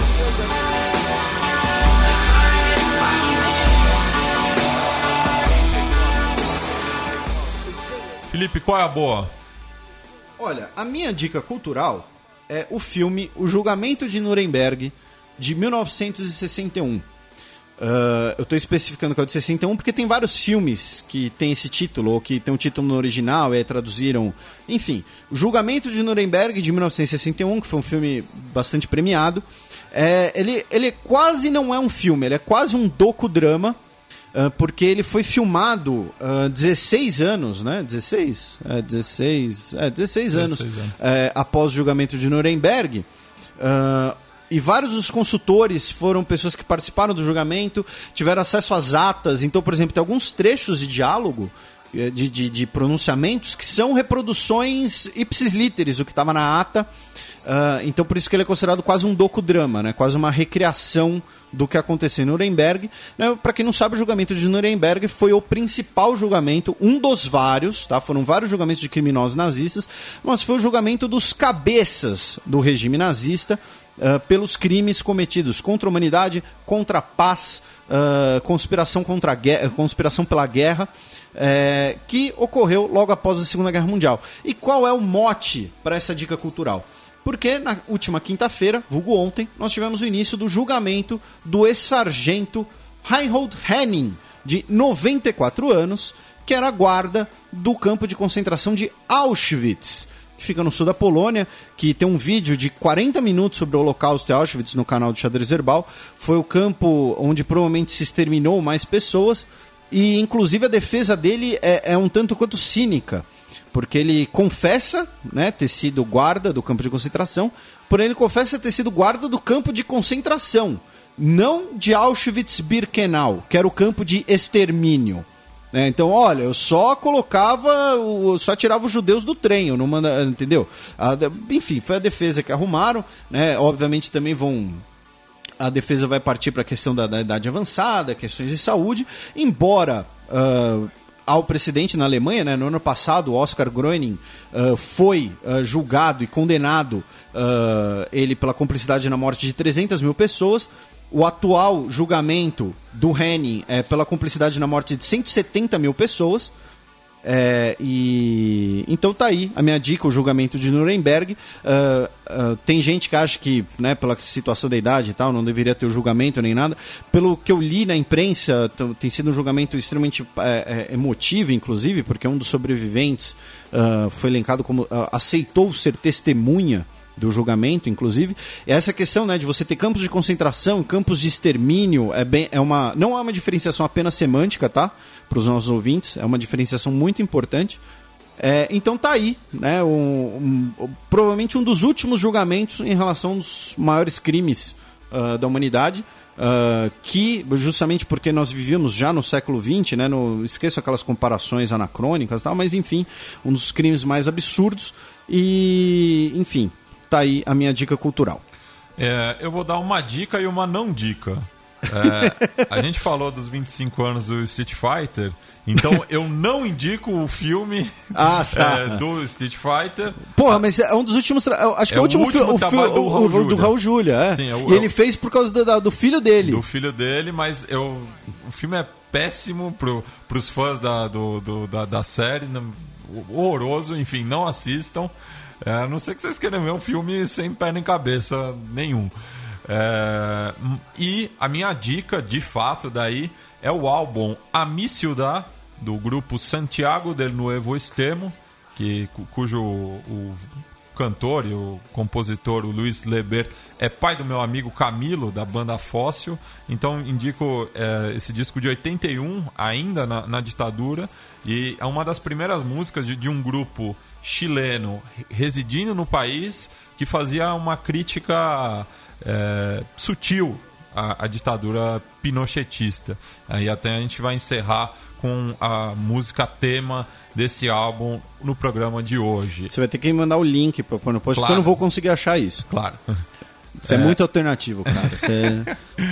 Felipe, qual é a boa? Olha, a minha dica cultural é o filme O Julgamento de Nuremberg, de mil novecentos e sessenta e um. Uh, eu estou especificando que é o de sessenta e um porque tem vários filmes que tem esse título, ou que tem um título no original e aí traduziram. Enfim, o Julgamento de Nuremberg, de mil novecentos e sessenta e um, que foi um filme bastante premiado. É, ele, ele quase não é um filme, ele é quase um docudrama, uh, porque ele foi filmado uh, dezesseis anos, né? dezesseis? É, dezesseis, é, dezesseis anos, dezesseis anos. É, após o Julgamento de Nuremberg. Uh, E vários dos consultores foram pessoas que participaram do julgamento, tiveram acesso às atas. Então, por exemplo, tem alguns trechos de diálogo, de, de, de pronunciamentos, que são reproduções ipsis literis do que estava na ata. Uh, então, por isso que ele é considerado quase um docudrama, né? Quase uma recriação do que aconteceu em Nuremberg. Né? Para quem não sabe, o julgamento de Nuremberg foi o principal julgamento, um dos vários, tá? Foram vários julgamentos de criminosos nazistas, mas foi o julgamento dos cabeças do regime nazista, Uh, pelos crimes cometidos contra a humanidade, contra a paz, uh, conspiração, contra a guerra, conspiração pela guerra, uh, que ocorreu logo após a Segunda Guerra Mundial. E qual é o mote para essa dica cultural? Porque na última quinta-feira, vulgo ontem, nós tivemos o início do julgamento do ex-sargento Reinhold Henning, de noventa e quatro anos, que era guarda do campo de concentração de Auschwitz, que fica no sul da Polônia, que tem um vídeo de quarenta minutos sobre o Holocausto de Auschwitz no canal do Xadrez Herbal. Foi o campo onde provavelmente se exterminou mais pessoas, e inclusive a defesa dele é, é um tanto quanto cínica, porque ele confessa, né, ter sido guarda do campo de concentração, porém ele confessa ter sido guarda do campo de concentração, não de Auschwitz-Birkenau, que era o campo de extermínio. É, então, olha, eu só colocava, eu só tirava os judeus do trem, eu não manda, entendeu? A, enfim, foi a defesa que arrumaram, né? Obviamente também vão, a defesa vai partir para a questão da, da idade avançada, questões de saúde, embora uh, ao precedente na Alemanha, né? No ano passado, o Oscar Gröning uh, foi uh, julgado e condenado, uh, ele pela cumplicidade na morte de trezentas mil pessoas. O atual julgamento do Henning é pela cumplicidade na morte de cento e setenta mil pessoas. É, e então tá aí a minha dica, o julgamento de Nuremberg. Uh, uh, tem gente que acha que, né, pela situação da idade e tal, não deveria ter o julgamento nem nada. Pelo que eu li na imprensa, t- tem sido um julgamento extremamente é, é, emotivo, inclusive, porque um dos sobreviventes uh, foi elencado como... Uh, aceitou ser testemunha do julgamento, inclusive. Essa questão, né, de você ter campos de concentração, campos de extermínio, é bem, é uma, não é uma diferenciação apenas semântica, tá? Para os nossos ouvintes, é uma diferenciação muito importante. É, então tá aí, né, um, um, provavelmente um dos últimos julgamentos em relação aos maiores crimes uh, da humanidade, uh, que justamente porque nós vivíamos já no século vinte, né, no, esqueço aquelas comparações anacrônicas e tal, mas enfim, um dos crimes mais absurdos e, enfim, tá aí a minha dica cultural. É, eu vou dar uma dica e uma não dica. É, a gente falou dos vinte e cinco anos do Street Fighter, então eu não indico o filme ah, tá. é, do Street Fighter. Porra, mas é um dos últimos. Tra... Acho que é, é o último, último fi... trabalho o, o, o, do Raul Julia. É. Sim, é o, e ele fez por causa do, do filho dele. Do filho dele, mas eu, o filme é péssimo pro, pros fãs da, do, do, da, da série, horroroso, enfim, não assistam. É, a não ser que vocês queiram ver um filme sem pé nem cabeça nenhum. É, e a minha dica, de fato, daí é o álbum A Mi Ciudad, do grupo Santiago del Nuevo Extremo, que, cujo o cantor e o compositor, o Luis Leber, é pai do meu amigo Camilo, da banda Fóssil. Então indico é, esse disco de oitenta e um, ainda na, na ditadura, e é uma das primeiras músicas de, de um grupo chileno residindo no país que fazia uma crítica é, sutil à, à ditadura pinochetista. Aí até a gente vai encerrar com a música tema desse álbum no programa de hoje. Você vai ter que me mandar o link para pôr no post, claro, porque eu não vou conseguir achar isso. Claro. Isso é, é muito alternativo, cara. Você...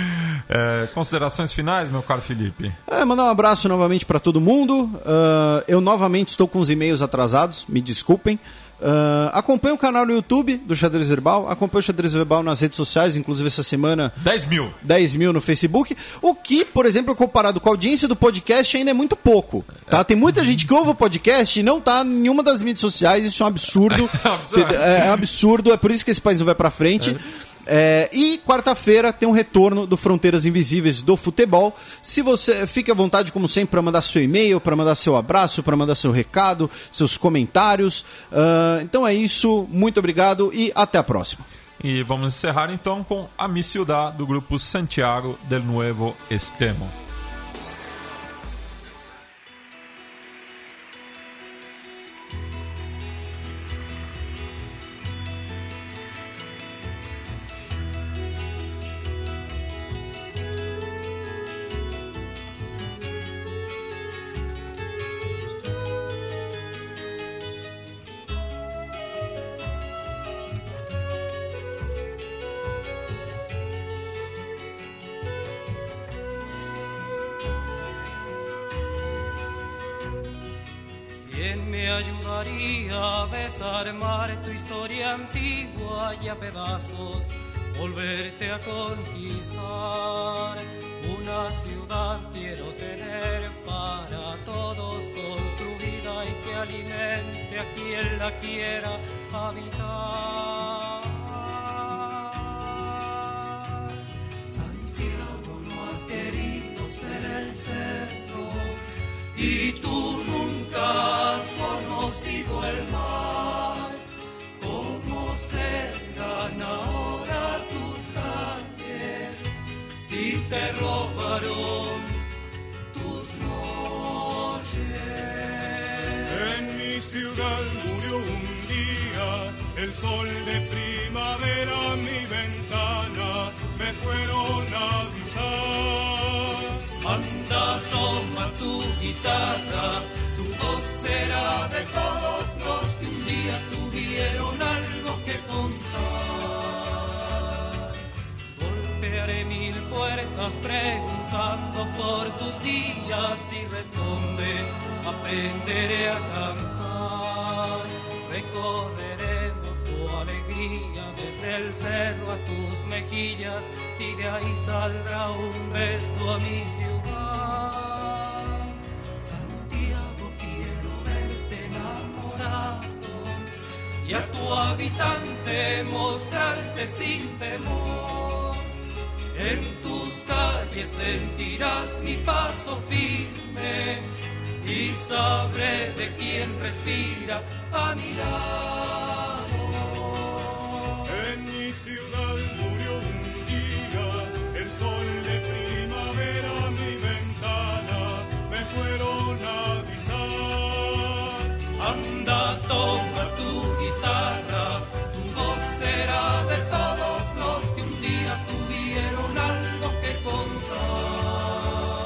é, considerações finais, meu caro Felipe? É, mandar um abraço novamente para todo mundo. Uh, eu novamente estou com os e-mails atrasados, me desculpem. Uh, acompanhe o canal no YouTube do Xadrez Herbal, acompanhe o Xadrez Herbal nas redes sociais, inclusive essa semana dez mil dez mil no Facebook, o que, por exemplo, comparado com a audiência do podcast ainda é muito pouco, tá? Tem muita gente que ouve o podcast e não tá em nenhuma das mídias sociais, isso é um absurdo. É, é um absurdo, é por isso que esse país não vai pra frente. É. É, e quarta-feira tem um retorno do Fronteiras Invisíveis do Futebol. Se você fique à vontade, como sempre, para mandar seu e-mail, para mandar seu abraço, para mandar seu recado, seus comentários. Uh, então é isso, muito obrigado e até a próxima. E vamos encerrar então com a Mi Ciudad do grupo Santiago del Nuevo Extremo. ¿Quién me ayudaría a desarmar tu historia antigua y a pedazos volverte a conquistar? Una ciudad quiero tener para todos construida y que alimente a quien la quiera habitar. Santiago, no has querido ser el centro y tú nunca has conocido el mar. ¿Cómo serán ahora tus calles si te robaron tus noches? En mi ciudad murió un día el sol de primavera a mi ventana, me fueron a avisar. Anda, toma tu guitarra, tu voz será de todos los que un día tuvieron algo que contar. Golpearé mil puertas preguntando por tus días y responde, aprenderé a cantar. Recorreremos tu alegría desde el cerro a tus mejillas y de ahí saldrá un beso a mi ciudad. Santiago, quiero verte enamorado y a tu habitante mostrarte sin temor. En tus calles sentirás mi paso firme y sabré de quién respira a mi lado. En mi ciudad murió un día el sol de primavera a mi ventana, me fueron a avisar. Anda, toma tu guitarra, tu voz será de todos los que un día tuvieron algo que contar.